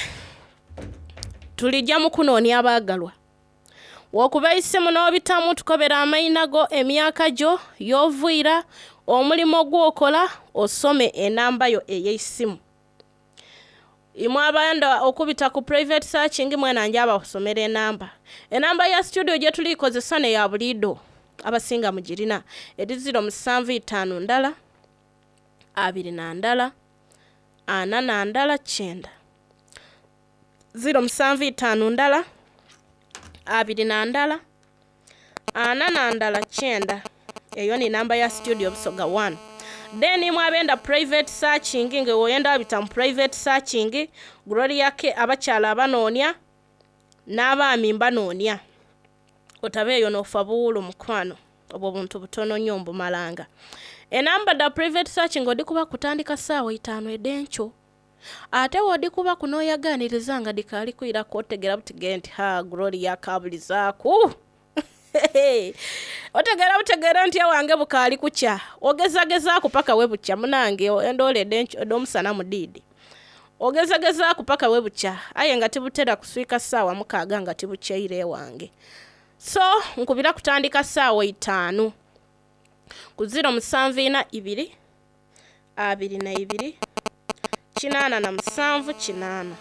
Speaker 1: tulijja mu kunoonya abaagalwa wokubayise muno bitamu tukobera amainago emyaka gyo yovuira omulimo gwokola osome enamba yo ey'essimu. Imwe abanda okubita ku private searching mwena njaba osomera enamba. Enamba ya studio gye tulikozesa ne ya bulido abasinga mugirina eri zero musanvu itaano ndala abiri na ndala ana na ndala kyenda zero musanvu itaano ndala abiri na ndala ana na ndala kyenda. Eyo ni namba ya studio Busoga one. Then imwe abenda private searching nge woyenda bita private searching Glory yake abakyala abanoonya n'abaami mbanoonya otabeeyo n'ofabuulo mukwano obwo buntu butono nyombo malanga. Enamba da private searching odi kuba kutandika saawa itaano edencho ate wodi kuba kunoyaganiriza nga dikali kuira kotegera butigenti ha Glory yakabulizaku otegera butegera nti awange bukali kucha ogezageza kupaka webucha munange endole dencho domusana mudidi ogezageza kupaka webucha aye ngati butera kuswika sawa mukaga ngati bucheire wange. So nkubira kutandika sawa itaano ku zero musanvu ina ibiri abiri na ibiri kinana na musanvu kinana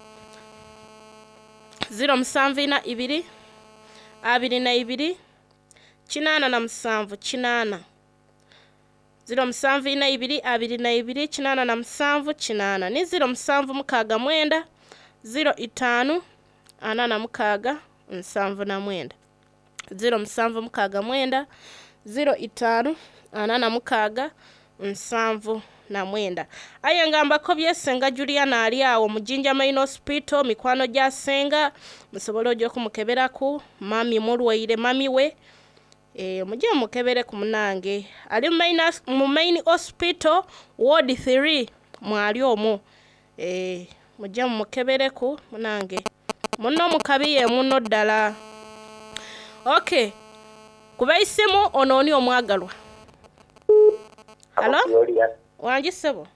Speaker 1: zero musanvu ina ibiri abiri na ibiri kinana na musanvu kinana zero musanvu ina ibiri abiri na ibiri kinana na musanvu kinana ni zero musanvu mukaga mwenda zero itaano ana na mukaga musanvu na mwenda zero musanvu mukaga mwenda zero itaano ana na mukaga musanvu na mwenda. Aye ngamba ko bye Senga Juliana ali awo mujinja main hospital mikwano gya Senga musobolo gyo kumukebera ku mami mulwaire mami we eh mujye mukebere ku munange ali main mu main hospital ward three mwali omo eh mujye mukebere ku munange muno mukabiye muno ddala. Okay kubayisimu ononi omwagalwa. Hello wanji sebo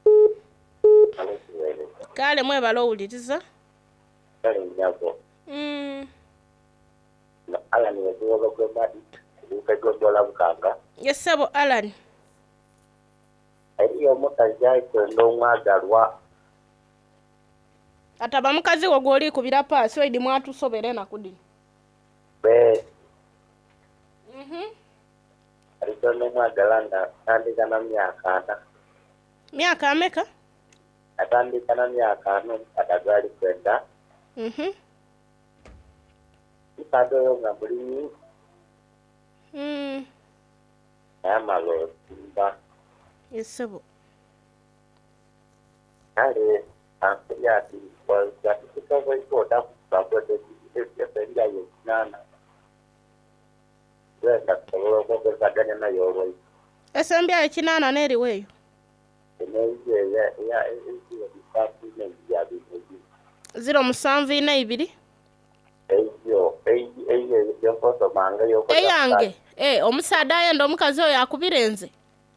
Speaker 1: kale mwe balowuliriza
Speaker 9: kale nyabo
Speaker 1: mm
Speaker 9: na Alan wedoga ko badi ko dola bukanga
Speaker 1: yesebo Alan
Speaker 9: ayo mukajja ko ndo mwagalwa
Speaker 1: ataba mukazi wogoli kubira pasi oidi mwatu sobere na kudi
Speaker 9: be
Speaker 1: mhm
Speaker 9: alito no mwagalanda andika na myaka ana
Speaker 1: myaka ameka
Speaker 9: atandika na myaka ano atagari kwenda
Speaker 1: mhm
Speaker 9: ikado yo ngabuli
Speaker 1: mm
Speaker 9: amalo simba
Speaker 1: yesebo
Speaker 9: ale afiyati kwa kitu kwa iko da kwa de efenga yo nana wenda kwa kwa kadane na yo
Speaker 1: esembya ekinana neri weyo
Speaker 9: ene ya ya ya department ya bibi
Speaker 1: zero musanvu ina ibiri
Speaker 9: eyo eyo yokoso manga yoko
Speaker 1: eyange eh omusaadde ayenda omukazi oyo akubirenze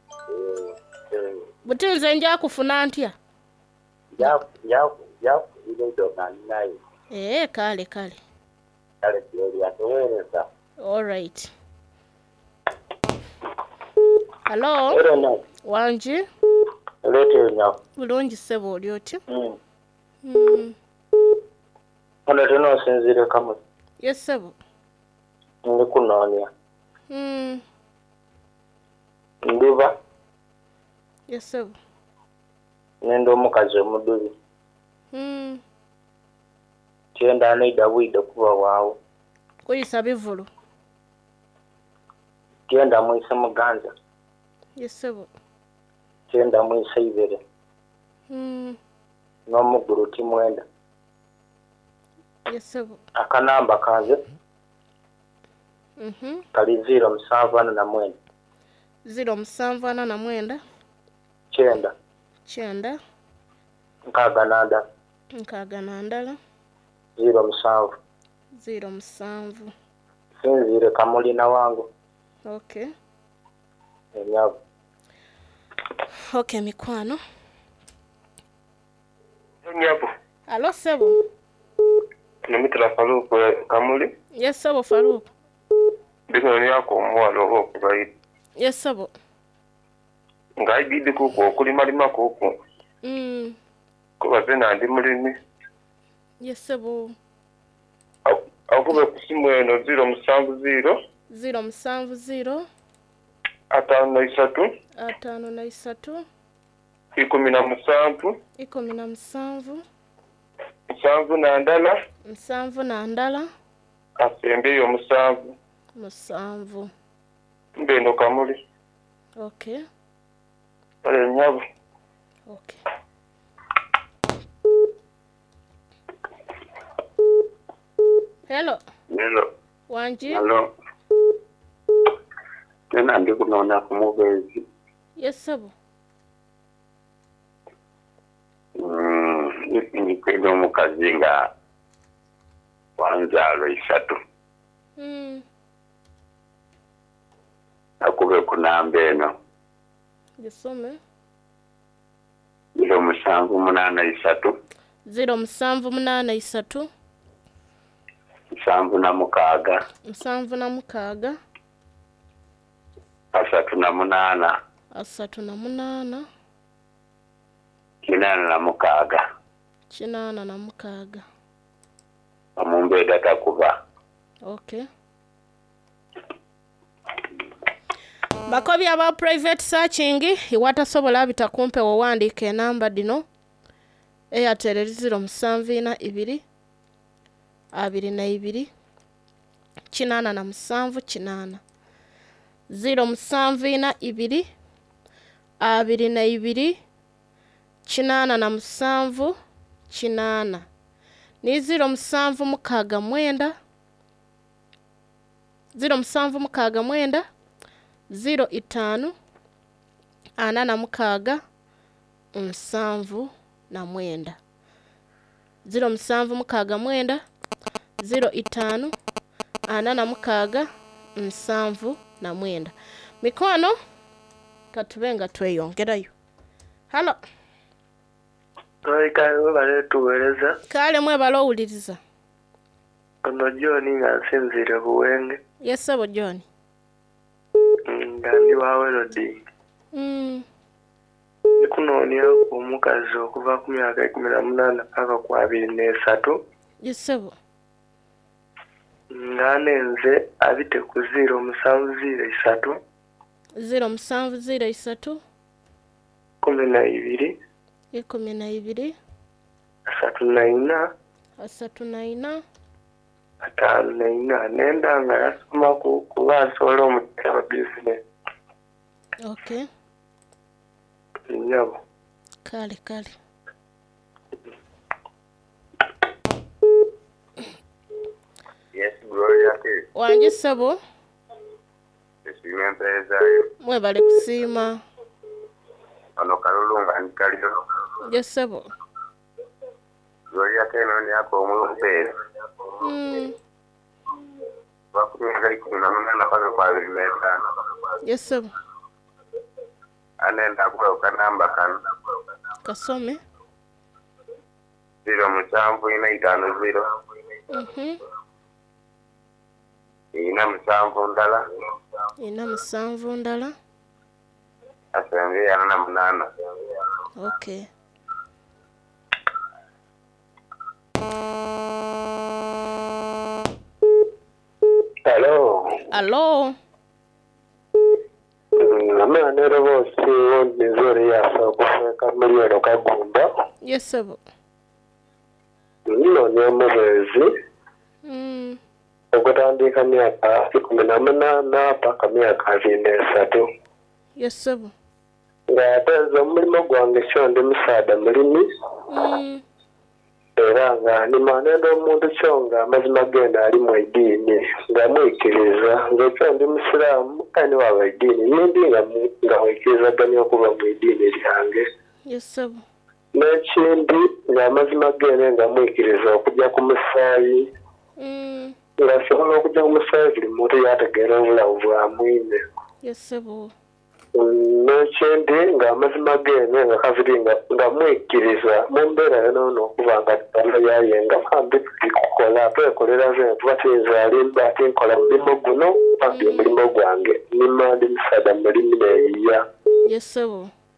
Speaker 1: butinze nja kufuna ntya
Speaker 9: ya ya ya ile dogani nayo
Speaker 1: eh kale kale
Speaker 9: kale kile atowereza
Speaker 1: all right hello
Speaker 9: Erona
Speaker 1: wanji
Speaker 9: lete nya
Speaker 1: bulungi sebo lyoti
Speaker 9: mm
Speaker 1: mm
Speaker 9: ona teno sinzire kama
Speaker 1: yes sebo
Speaker 9: ndi kunonya
Speaker 1: mm
Speaker 9: nduba
Speaker 1: yes sebo
Speaker 9: nendo mukazi omudubi
Speaker 1: mm
Speaker 9: tienda naida wida kuba wawo
Speaker 1: kuyisa bivulu
Speaker 9: tienda mwise muganza
Speaker 1: yes sebo
Speaker 9: tienda mwise ibere
Speaker 1: mm
Speaker 9: n'omuguru timwenda
Speaker 1: yes sebo
Speaker 9: akanamba kanze
Speaker 1: mhm
Speaker 9: kali zero musanvu ana na mwenda
Speaker 1: zero musanvu ana na mwenda
Speaker 9: kyenda
Speaker 1: kyenda
Speaker 9: nkaaga nanda
Speaker 1: nkaaga nandala
Speaker 9: zero musanvu
Speaker 1: zero musanvu
Speaker 9: sinzire kamulina wangu
Speaker 1: okay
Speaker 9: enyabo
Speaker 1: okay mikwano
Speaker 2: Nyabo.
Speaker 1: Alo sebo.
Speaker 2: Nimitra Faruku Kamuli.
Speaker 1: Yes sebo Faruku.
Speaker 2: Bino ni yako mwalo ho kubaidi.
Speaker 1: Yes sebo.
Speaker 2: Ngai bidi kuko kuli malima kuko.
Speaker 1: Mm.
Speaker 2: Kuba bena ndi mulimi.
Speaker 1: Yes sebo.
Speaker 2: Akube kusimwe no zero musanvu zero.
Speaker 1: Zero musanvu zero.
Speaker 2: Atano na isatu.
Speaker 1: Atano na isatu.
Speaker 2: Ikumi na musanvu.
Speaker 1: Ikumi na musanvu.
Speaker 2: Musanvu na ndala.
Speaker 1: Musanvu na ndala.
Speaker 2: Asembe yo musanvu.
Speaker 1: Musanvu.
Speaker 2: Mbeno Kamuli.
Speaker 1: Okay.
Speaker 2: Ale nyabo.
Speaker 1: Okay. Hello.
Speaker 9: Hello.
Speaker 1: Wanji.
Speaker 9: Hello. Tena ndi kunaona kumubezi.
Speaker 1: Yes sebo.
Speaker 9: Mm, ni kwendo mukazinga wanzalo isatu.
Speaker 1: Mm.
Speaker 9: Akube kunambe eno.
Speaker 1: Gisome.
Speaker 9: Zero musanvu munana isatu.
Speaker 1: Zero musanvu munana isatu.
Speaker 9: Musanvu na mukaga.
Speaker 1: Musanvu na mukaga.
Speaker 9: Asatu na munana.
Speaker 1: Asatu na munana.
Speaker 9: Kinana na mukaga.
Speaker 1: Kinana na mukaga.
Speaker 9: Amumbe data kuba.
Speaker 1: Okay. Bakobi aba private searching iwata sobola bitakumpe wawandike enamba dino. Airtel zero musanvu na ibiri. Abiri na ibiri. Kinana na musanvu kinana. Zero musanvu na ibiri. Abiri na ibiri. Kinana na musanvu kinana. Ni zero musanvu mukaga mwenda. Zero musanvu mukaga mwenda. Zero itanu. Ana na mukaga. Musanvu na mwenda. Zero musanvu mukaga mwenda. Zero itanu. Ana na mukaga. Musanvu na mwenda. Mikono. Katubenga tweyongerayo. Hello.
Speaker 10: Toi kale bale tuweleza.
Speaker 1: Kale mwe balowuliriza.
Speaker 10: Ono John ngasinzire buwenge.
Speaker 1: Yes sabo John.
Speaker 10: Ngandi wawe lodi.
Speaker 1: Mm.
Speaker 10: Nikunonya omukazi okuva ku myaka ikumi na munana paka ku abiri n'esatu.
Speaker 1: Yes sabo.
Speaker 10: Nganenze abite ku zero musanvu zero isatu.
Speaker 1: Zero musanvu zero isatu.
Speaker 10: Kumi na ibiri.
Speaker 1: Ikumi na ibiri.
Speaker 10: Asatu na ina.
Speaker 1: Asatu na ina.
Speaker 10: Atanu na ina. Nenda nga yasoma ku kubasobola omutaba business.
Speaker 1: Okay.
Speaker 10: Nyabo.
Speaker 1: Kale kale.
Speaker 9: Yes, Gloria.
Speaker 1: Wanji sabo.
Speaker 9: Esime mpeza yo.
Speaker 1: Mwe bale kusima.
Speaker 9: Ano kalulunga nkaliyo.
Speaker 1: Yes sabo.
Speaker 9: Gloria Kenon yako omubezi.
Speaker 1: Mm.
Speaker 9: Bakumya gali kumi na munana paka kwa abiri n'etaano.
Speaker 1: Yes sir.
Speaker 9: Anenda kuweka namba kano.
Speaker 1: Kasome.
Speaker 9: Zero musanvu ina itaano zero.
Speaker 1: Mhm.
Speaker 9: Ina musanvu ndala.
Speaker 1: Ina musanvu ndala.
Speaker 9: Asembe yana na munana.
Speaker 1: Okay.
Speaker 10: Hello.
Speaker 1: Hello.
Speaker 10: Amanero bose wonde zore yafa kufeka miliyoni kagumba.
Speaker 1: Yes sir.
Speaker 10: Nino nyamubezi.
Speaker 1: Mm.
Speaker 10: Okutandika myaka kumi na munana paka myaka abiri n'esatu.
Speaker 1: Yes sir.
Speaker 10: Ng'ate omulimo gwange kyo ndi musaada mulimi.
Speaker 1: Mm.
Speaker 10: Era nga nimanenda omuntu kyo nga amazima genda ali mu iddiini nga mwikiriza ng'ekyo ndi musiraamu kandi waba iddiini nindi nga nga mwikirizaganya okuba mu iddiini lyange.
Speaker 1: Yes sir.
Speaker 10: N'ekindi ng'amazima gene nga mwikiriza okujja ku musaayi.
Speaker 1: Mm.
Speaker 10: Ng'asobola okujja ku musaayi buli muntu yategeera obulamu bwa mwine.
Speaker 1: Yes sir.
Speaker 10: N'ekindi ng'amazima gene nga kaviri nga mwikiriza mu mbeera yonoona okuba nga ddala yaye nga bambi tulikukola twekolera ze tuba tuyinzalimba ati nkola mulimu guno bambi omulimu gwange nima ndi musaada mulimi neeyiya.
Speaker 1: Yes sir.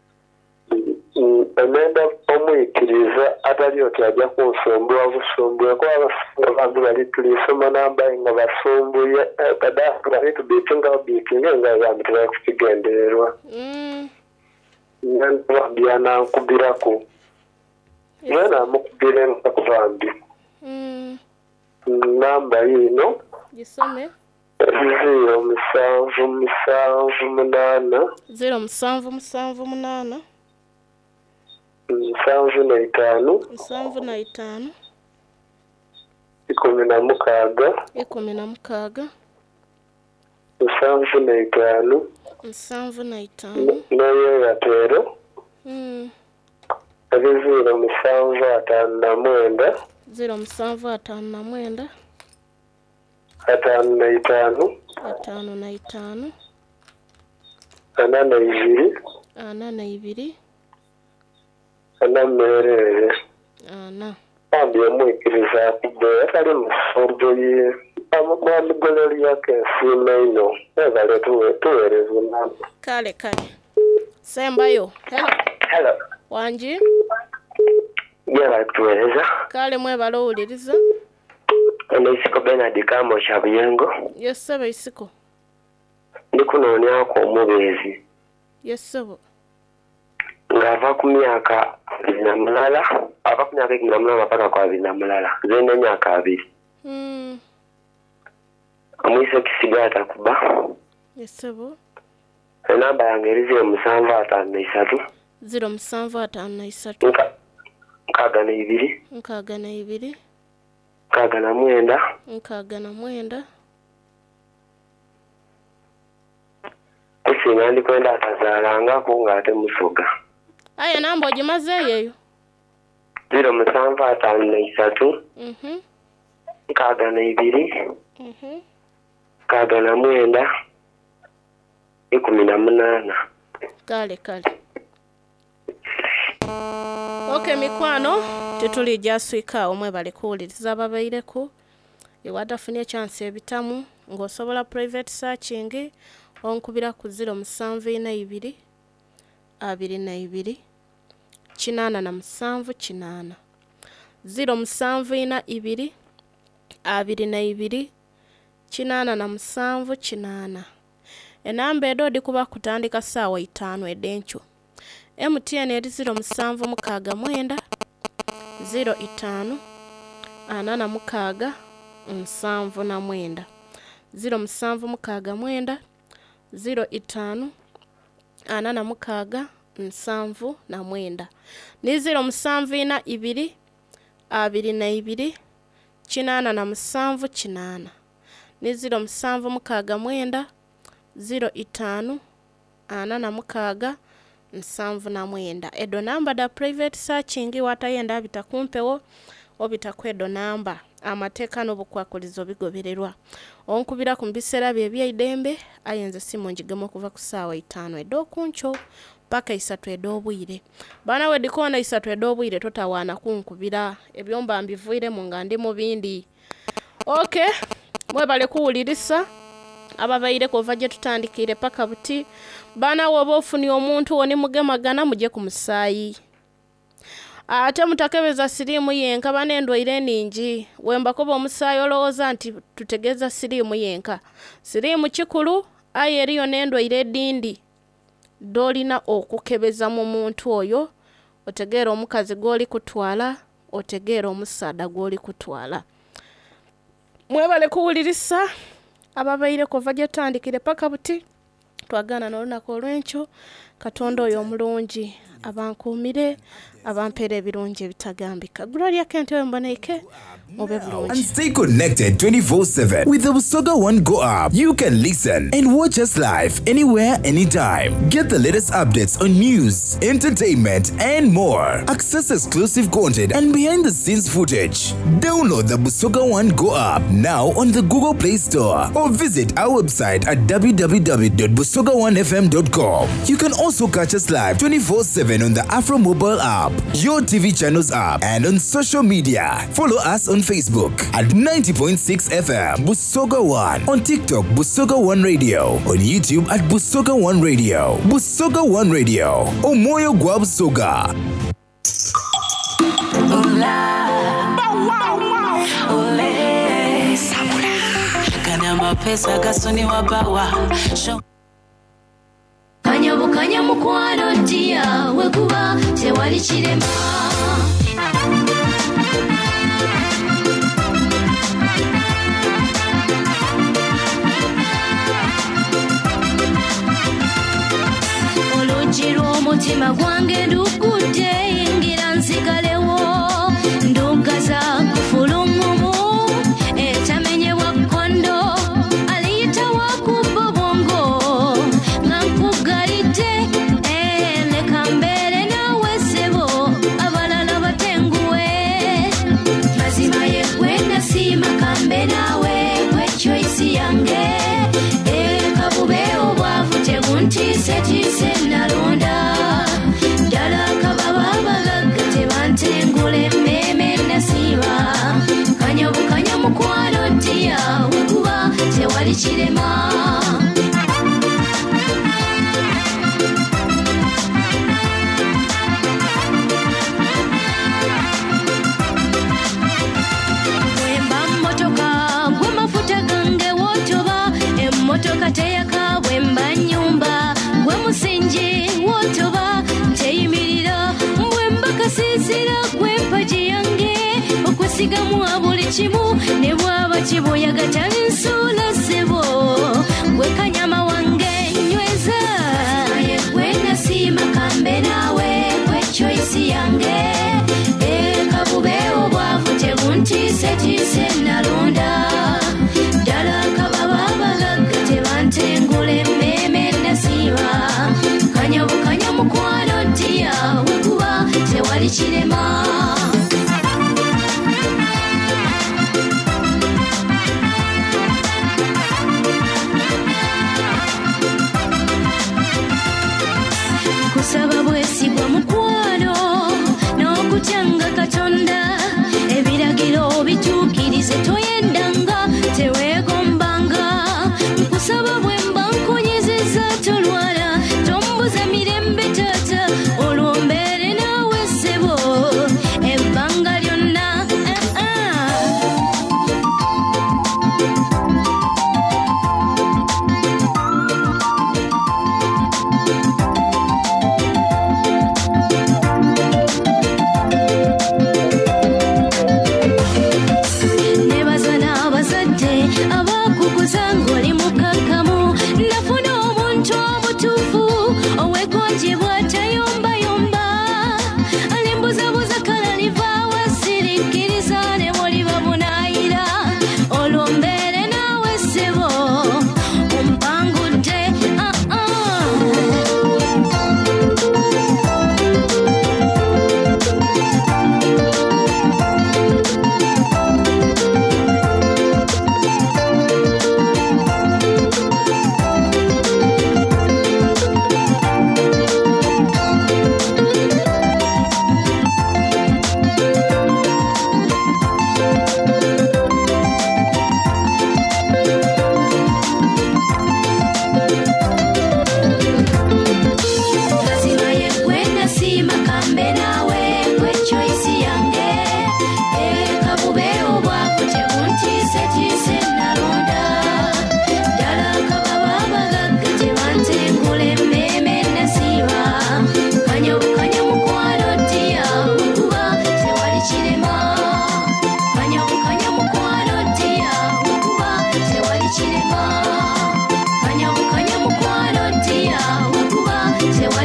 Speaker 10: Onenda omwikiriza atali oti ajja kunsumbuwa busumbuye kuba abasinga bantu bali tulisoma nambaye nga basumbuye kadafu bali tubiitingawo biitinge nga bambi tebali kukigendererwa.
Speaker 1: Mm.
Speaker 10: Bambi anankubiraku naye namukubira enkaku bambi.
Speaker 1: Mm.
Speaker 10: Namba yino
Speaker 1: Gisome.
Speaker 10: zero musanvu musanvu munaana
Speaker 1: Zero musanvu musanvu munaana.
Speaker 10: musanvu n'etaano
Speaker 1: Musanvu na itaano.
Speaker 10: ikumi na mukaaga
Speaker 1: Ikumi na mukaaga.
Speaker 10: musanvu n'etaano
Speaker 1: Musanvu na itaano.
Speaker 10: n'eyeeyatero
Speaker 1: Mm.
Speaker 10: ebiziro musanvu ataano na mwenda
Speaker 1: Zero musanvu ataano na mwenda.
Speaker 10: ataano n'etaano
Speaker 1: Ataano na itaano.
Speaker 10: ana na ibiri
Speaker 1: Ana na ibiri.
Speaker 10: ana mmereere
Speaker 1: Ana.
Speaker 10: bambi omwikiriza akubbe atali musumbuye mwamigolo lyako ensiima ino ebale tuweereza namba.
Speaker 1: Kale kale. Sembayo. Hello.
Speaker 10: Hello.
Speaker 1: Wanji.
Speaker 10: Yebali kutuweereza.
Speaker 1: Kale mwebala owuliriza.
Speaker 10: Ono Isiko Bernard Kambo Kyabuyengo.
Speaker 1: Yes sir Isiko.
Speaker 10: Ndi kunoonyako omubeezi
Speaker 1: Yes sir.
Speaker 10: ng'ava ku myaka abiri na mulala ava ku myaka ekumi na mulala mpaka ku abiri na mulala zirina emyaka abiri.
Speaker 1: Mm.
Speaker 10: Omwiso kisigaata kuba.
Speaker 1: Yes sir.
Speaker 10: Enamba yange eri zero musanvu ataano na isatu.
Speaker 1: Zero musanvu ataano na isatu.
Speaker 10: Nka nkaaga na ibiri.
Speaker 1: Nkaaga na ibiri.
Speaker 10: Nkaaga na mwenda.
Speaker 1: Nkaaga na mwenda.
Speaker 10: Kusinga ndikwenda atazaalangako ng'ate musoga.
Speaker 1: Aya namba ogimazeeyo eyo.
Speaker 10: Zero musanvu ataano na isatu.
Speaker 1: Mhm.
Speaker 10: Nkaaga na ibiri.
Speaker 1: Mhm.
Speaker 10: Nkaaga na mwenda. Ikumi na munaana.
Speaker 1: Kale kale. Okay mikwano tetuli jaswika omwe bali kuwuliriza ababaireko ewatafunye chance ebitamu ng'osobola private searching onkubira ku zero musanvu ina ibiri abiri na ibiri kinaana na musanvu kinaana zero musanvu ina ibiri abiri na ibiri kinaana na musanvu kinaana enamba edo dikuba kutandika saawa itaano edencho. M T N eri zero musanvu mukaaga mwenda zero itaano ana na mukaaga musanvu na mwenda zero musanvu mukaaga mwenda zero itaano ana na mukaaga musanvu na mwenda ni zero musanvu ina ibiri abiri na ibiri kinaana na musanvu kinaana ni zero musanvu mukaaga mwenda zero itaano ana na mukaaga musanvu na mwenda edo namba da private searching watayenda bitakumpewo obitakwedo namba amateeka n'obukwakulizo bigobererwa onkubira ku biseera bye eby'eidembe ayenze simu njigemo kuva ku ssaawa itaano ed'okunkyo paka isatu ed'obwire baana we dikoona isatu ed'obwire totawaana kunkubira ebyomba mbivuire mu nga ndi mu bindi okay mwebale kuwulirisa ababaire kuva gye tutandikire paka buti baana woba ofunye omuntu oni mugemagana mujye ku musaayi ate mutakebeza siriimu yenka bana endwaire ningi wembakoba omusaayi olowooza nti tutegeeza siriimu yenka siriimu kikulu aye eriyo n'endwaire edindi dolina okukebeza mu muntu oyo otegeera omukazi gw'oli kutwala otegeera omusaada gw'oli kutwala mwebale kuwulirisa ababaire kuva gye tutandikire paka buti twagana n'olunaku olw'enkyo katonda oyo omulungi abankuumire abampere ebirungi ebitagambika Gloria Kente Mboneike mube bulungi.
Speaker 11: And stay connected twenty-four seven with the Busoga One Go app. You can listen and watch us live anywhere, anytime. Get the latest updates on news, entertainment, and more. Access exclusive content and behind-the-scenes footage. Download the Busoga One Go app now on the Google Play Store or visit our website at w w w dot busoga one f m dot com. You can also catch us live twenty-four seven on the Afro Mobile app, your T V channels app, and on social media. Follow us on Facebook at ninety point six F M Busoga One, on TikTok Busoga One Radio, on YouTube at Busoga One Radio. Busoga One Radio, Omoyo Gwa Busoga.
Speaker 8: Ole Kanyama pesa gasoni wabawa Kanyabu kanyamu kwano dia wekuba tewali kirema Olujiro omutima gwange ndugudde ngira nsigalewo ndugaza kufulumumu etamenye wa kondo aliyita wa kubobongo ngankugalite eleka mbere nawe sebo abalala batenguwe mazima yekwenda sima kambe nawe kwechoisi yange ekabube obwavu tebuntise tise nalonda dala kababa bagaga tebantengule meme nasiba kanyabu kanyamu kwano dia wekuba tewali kirema wemba motoka gwe mafuta gange wotoba emotoka teyaka wemba nyumba gwe musinji wotoba teyimirira wemba kasisira gwe mpaji yange okwesigamu abuli kimu ne bwaba kibuyaga tansula sebo gwe kanyama wange nyweza gwe nasima kambe nawe gwe choice yange ekabube obwavu tebuntise tise nalonda dala kababa bagaga tebantengule meme nasiba kanyabu kanyamu kwano dia wekuba tewali kirema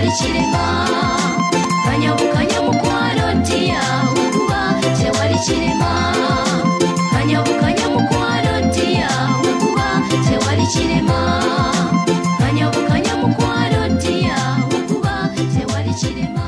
Speaker 8: tewali kirema kanyabukanya mukwano ddiya wekuba tewali kirema kanyabukanya mukwano ddiya wekuba tewali kirema kanyabukanya mukwano ddiya wekuba tewali kirema.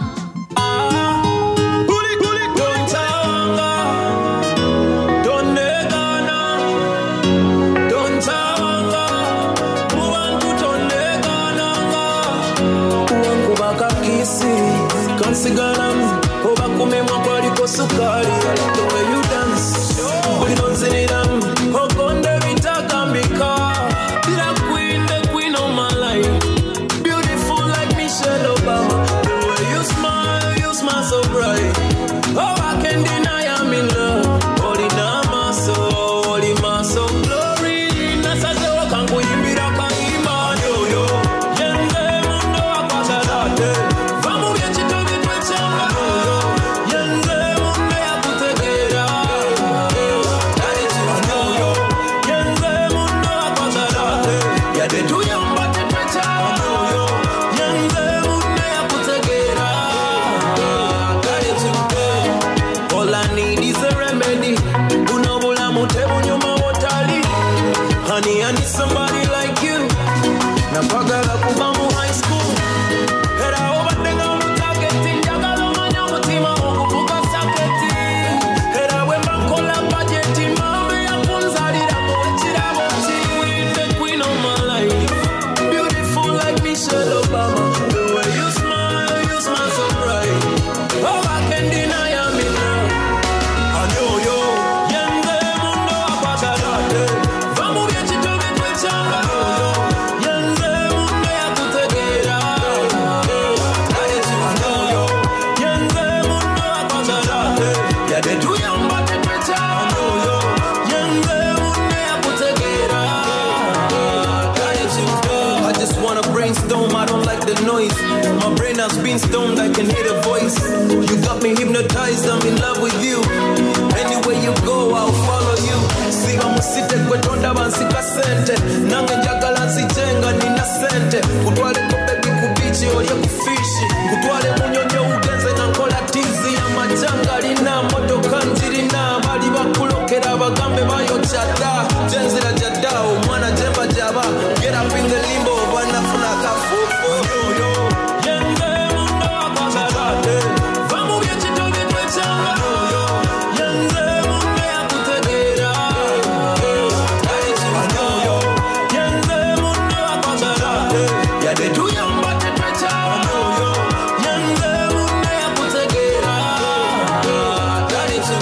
Speaker 12: Sigaram, oba kumemwa kwaliko sukari. I like the way you dance. Ulonziniram, okonde vitakambika. Be the queen, the queen of my life. Beautiful like Michelle Obama. The way you smile, you smile so bright. Oh, I can't deny I'm in love. Holy nama so, holy ma so glory. Nasa zewa kangu yimbira kaima yo yo. Yenze mundo akwashalate. Vamu viechito honey, I need somebody like you. Napagala kubamu high school. Hera obatenga mutageti. Njagalo manya mutima okuvuga saketi. Hera wemba kola budgeti. Mame ya kunzalira mwechira boti. The queen of my life. Beautiful like Michelle Obama. The way you smile, you smile so bright. Oh, I can't deny I'm in love. I know you. Yende mundo apagarate. Vamu viechito vitwechanga. Yende munde akutegera. I know you. Yende mundo apagarate. Yade tuyamba tetwechanga. I know you. Yende munde akutegera. I just wanna brainstorm, I don't like the noise. My brain has been stoned, I can hear the voice. You got me hypnotized, I'm in love with you. Anywhere you go, I'll follow you. Siga musite kwetonda bansika sente. Nange njagala nsijenga nina sente. Kutwale ko baby ku beach olye ku fish. Kutwale munyonyo ugenze na nkola tizi ya majanga lina motoka njirina. Bali bakulokera bagambe bayochata. Jenzira jada omwana jemba jaba. Get up in the limbo banafuna kafufu. Yende mundo apagarate. Vamu viechito vitwechanga. Yende munde akutegera. I know you. Yende mundo apagarate. Yade tuyamba tetwechanga. I know you. Yende munde akutegera. Daddy to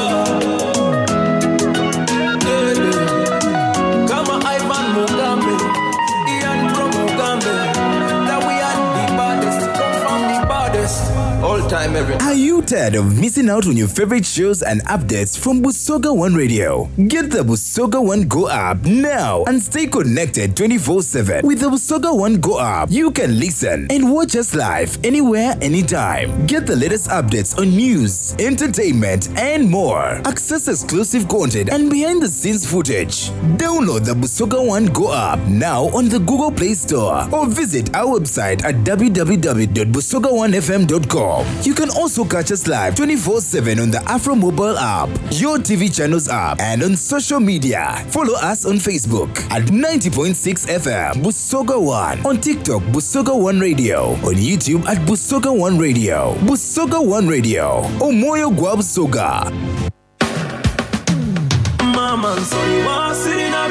Speaker 12: Kama Ivan Mugambe, Ian Pro Mugambe, that we are the baddest, come from the baddest, all time every.
Speaker 11: Are you tired of missing out on your favorite shows and updates from Busoga One Radio? Get the Busoga One Go app now and stay connected twenty-four seven. With the Busoga One Go app, you can listen and watch us live anywhere, anytime. Get the latest updates on news, entertainment, and more. Access exclusive content and behind-the-scenes footage. Download the Busoga One Go app now on the Google Play Store or visit our website at w w w dot busoga one f m dot com. You can also catch us live twenty-four seven on the Afro Mobile app, your T V channels app, and on social media. Follow us on Facebook at ninety point six F M Busoga One, on TikTok Busoga One Radio, on YouTube at Busoga One Radio. Busoga One Radio, Omoyo Gwa Busoga.
Speaker 12: Mama, so you are sitting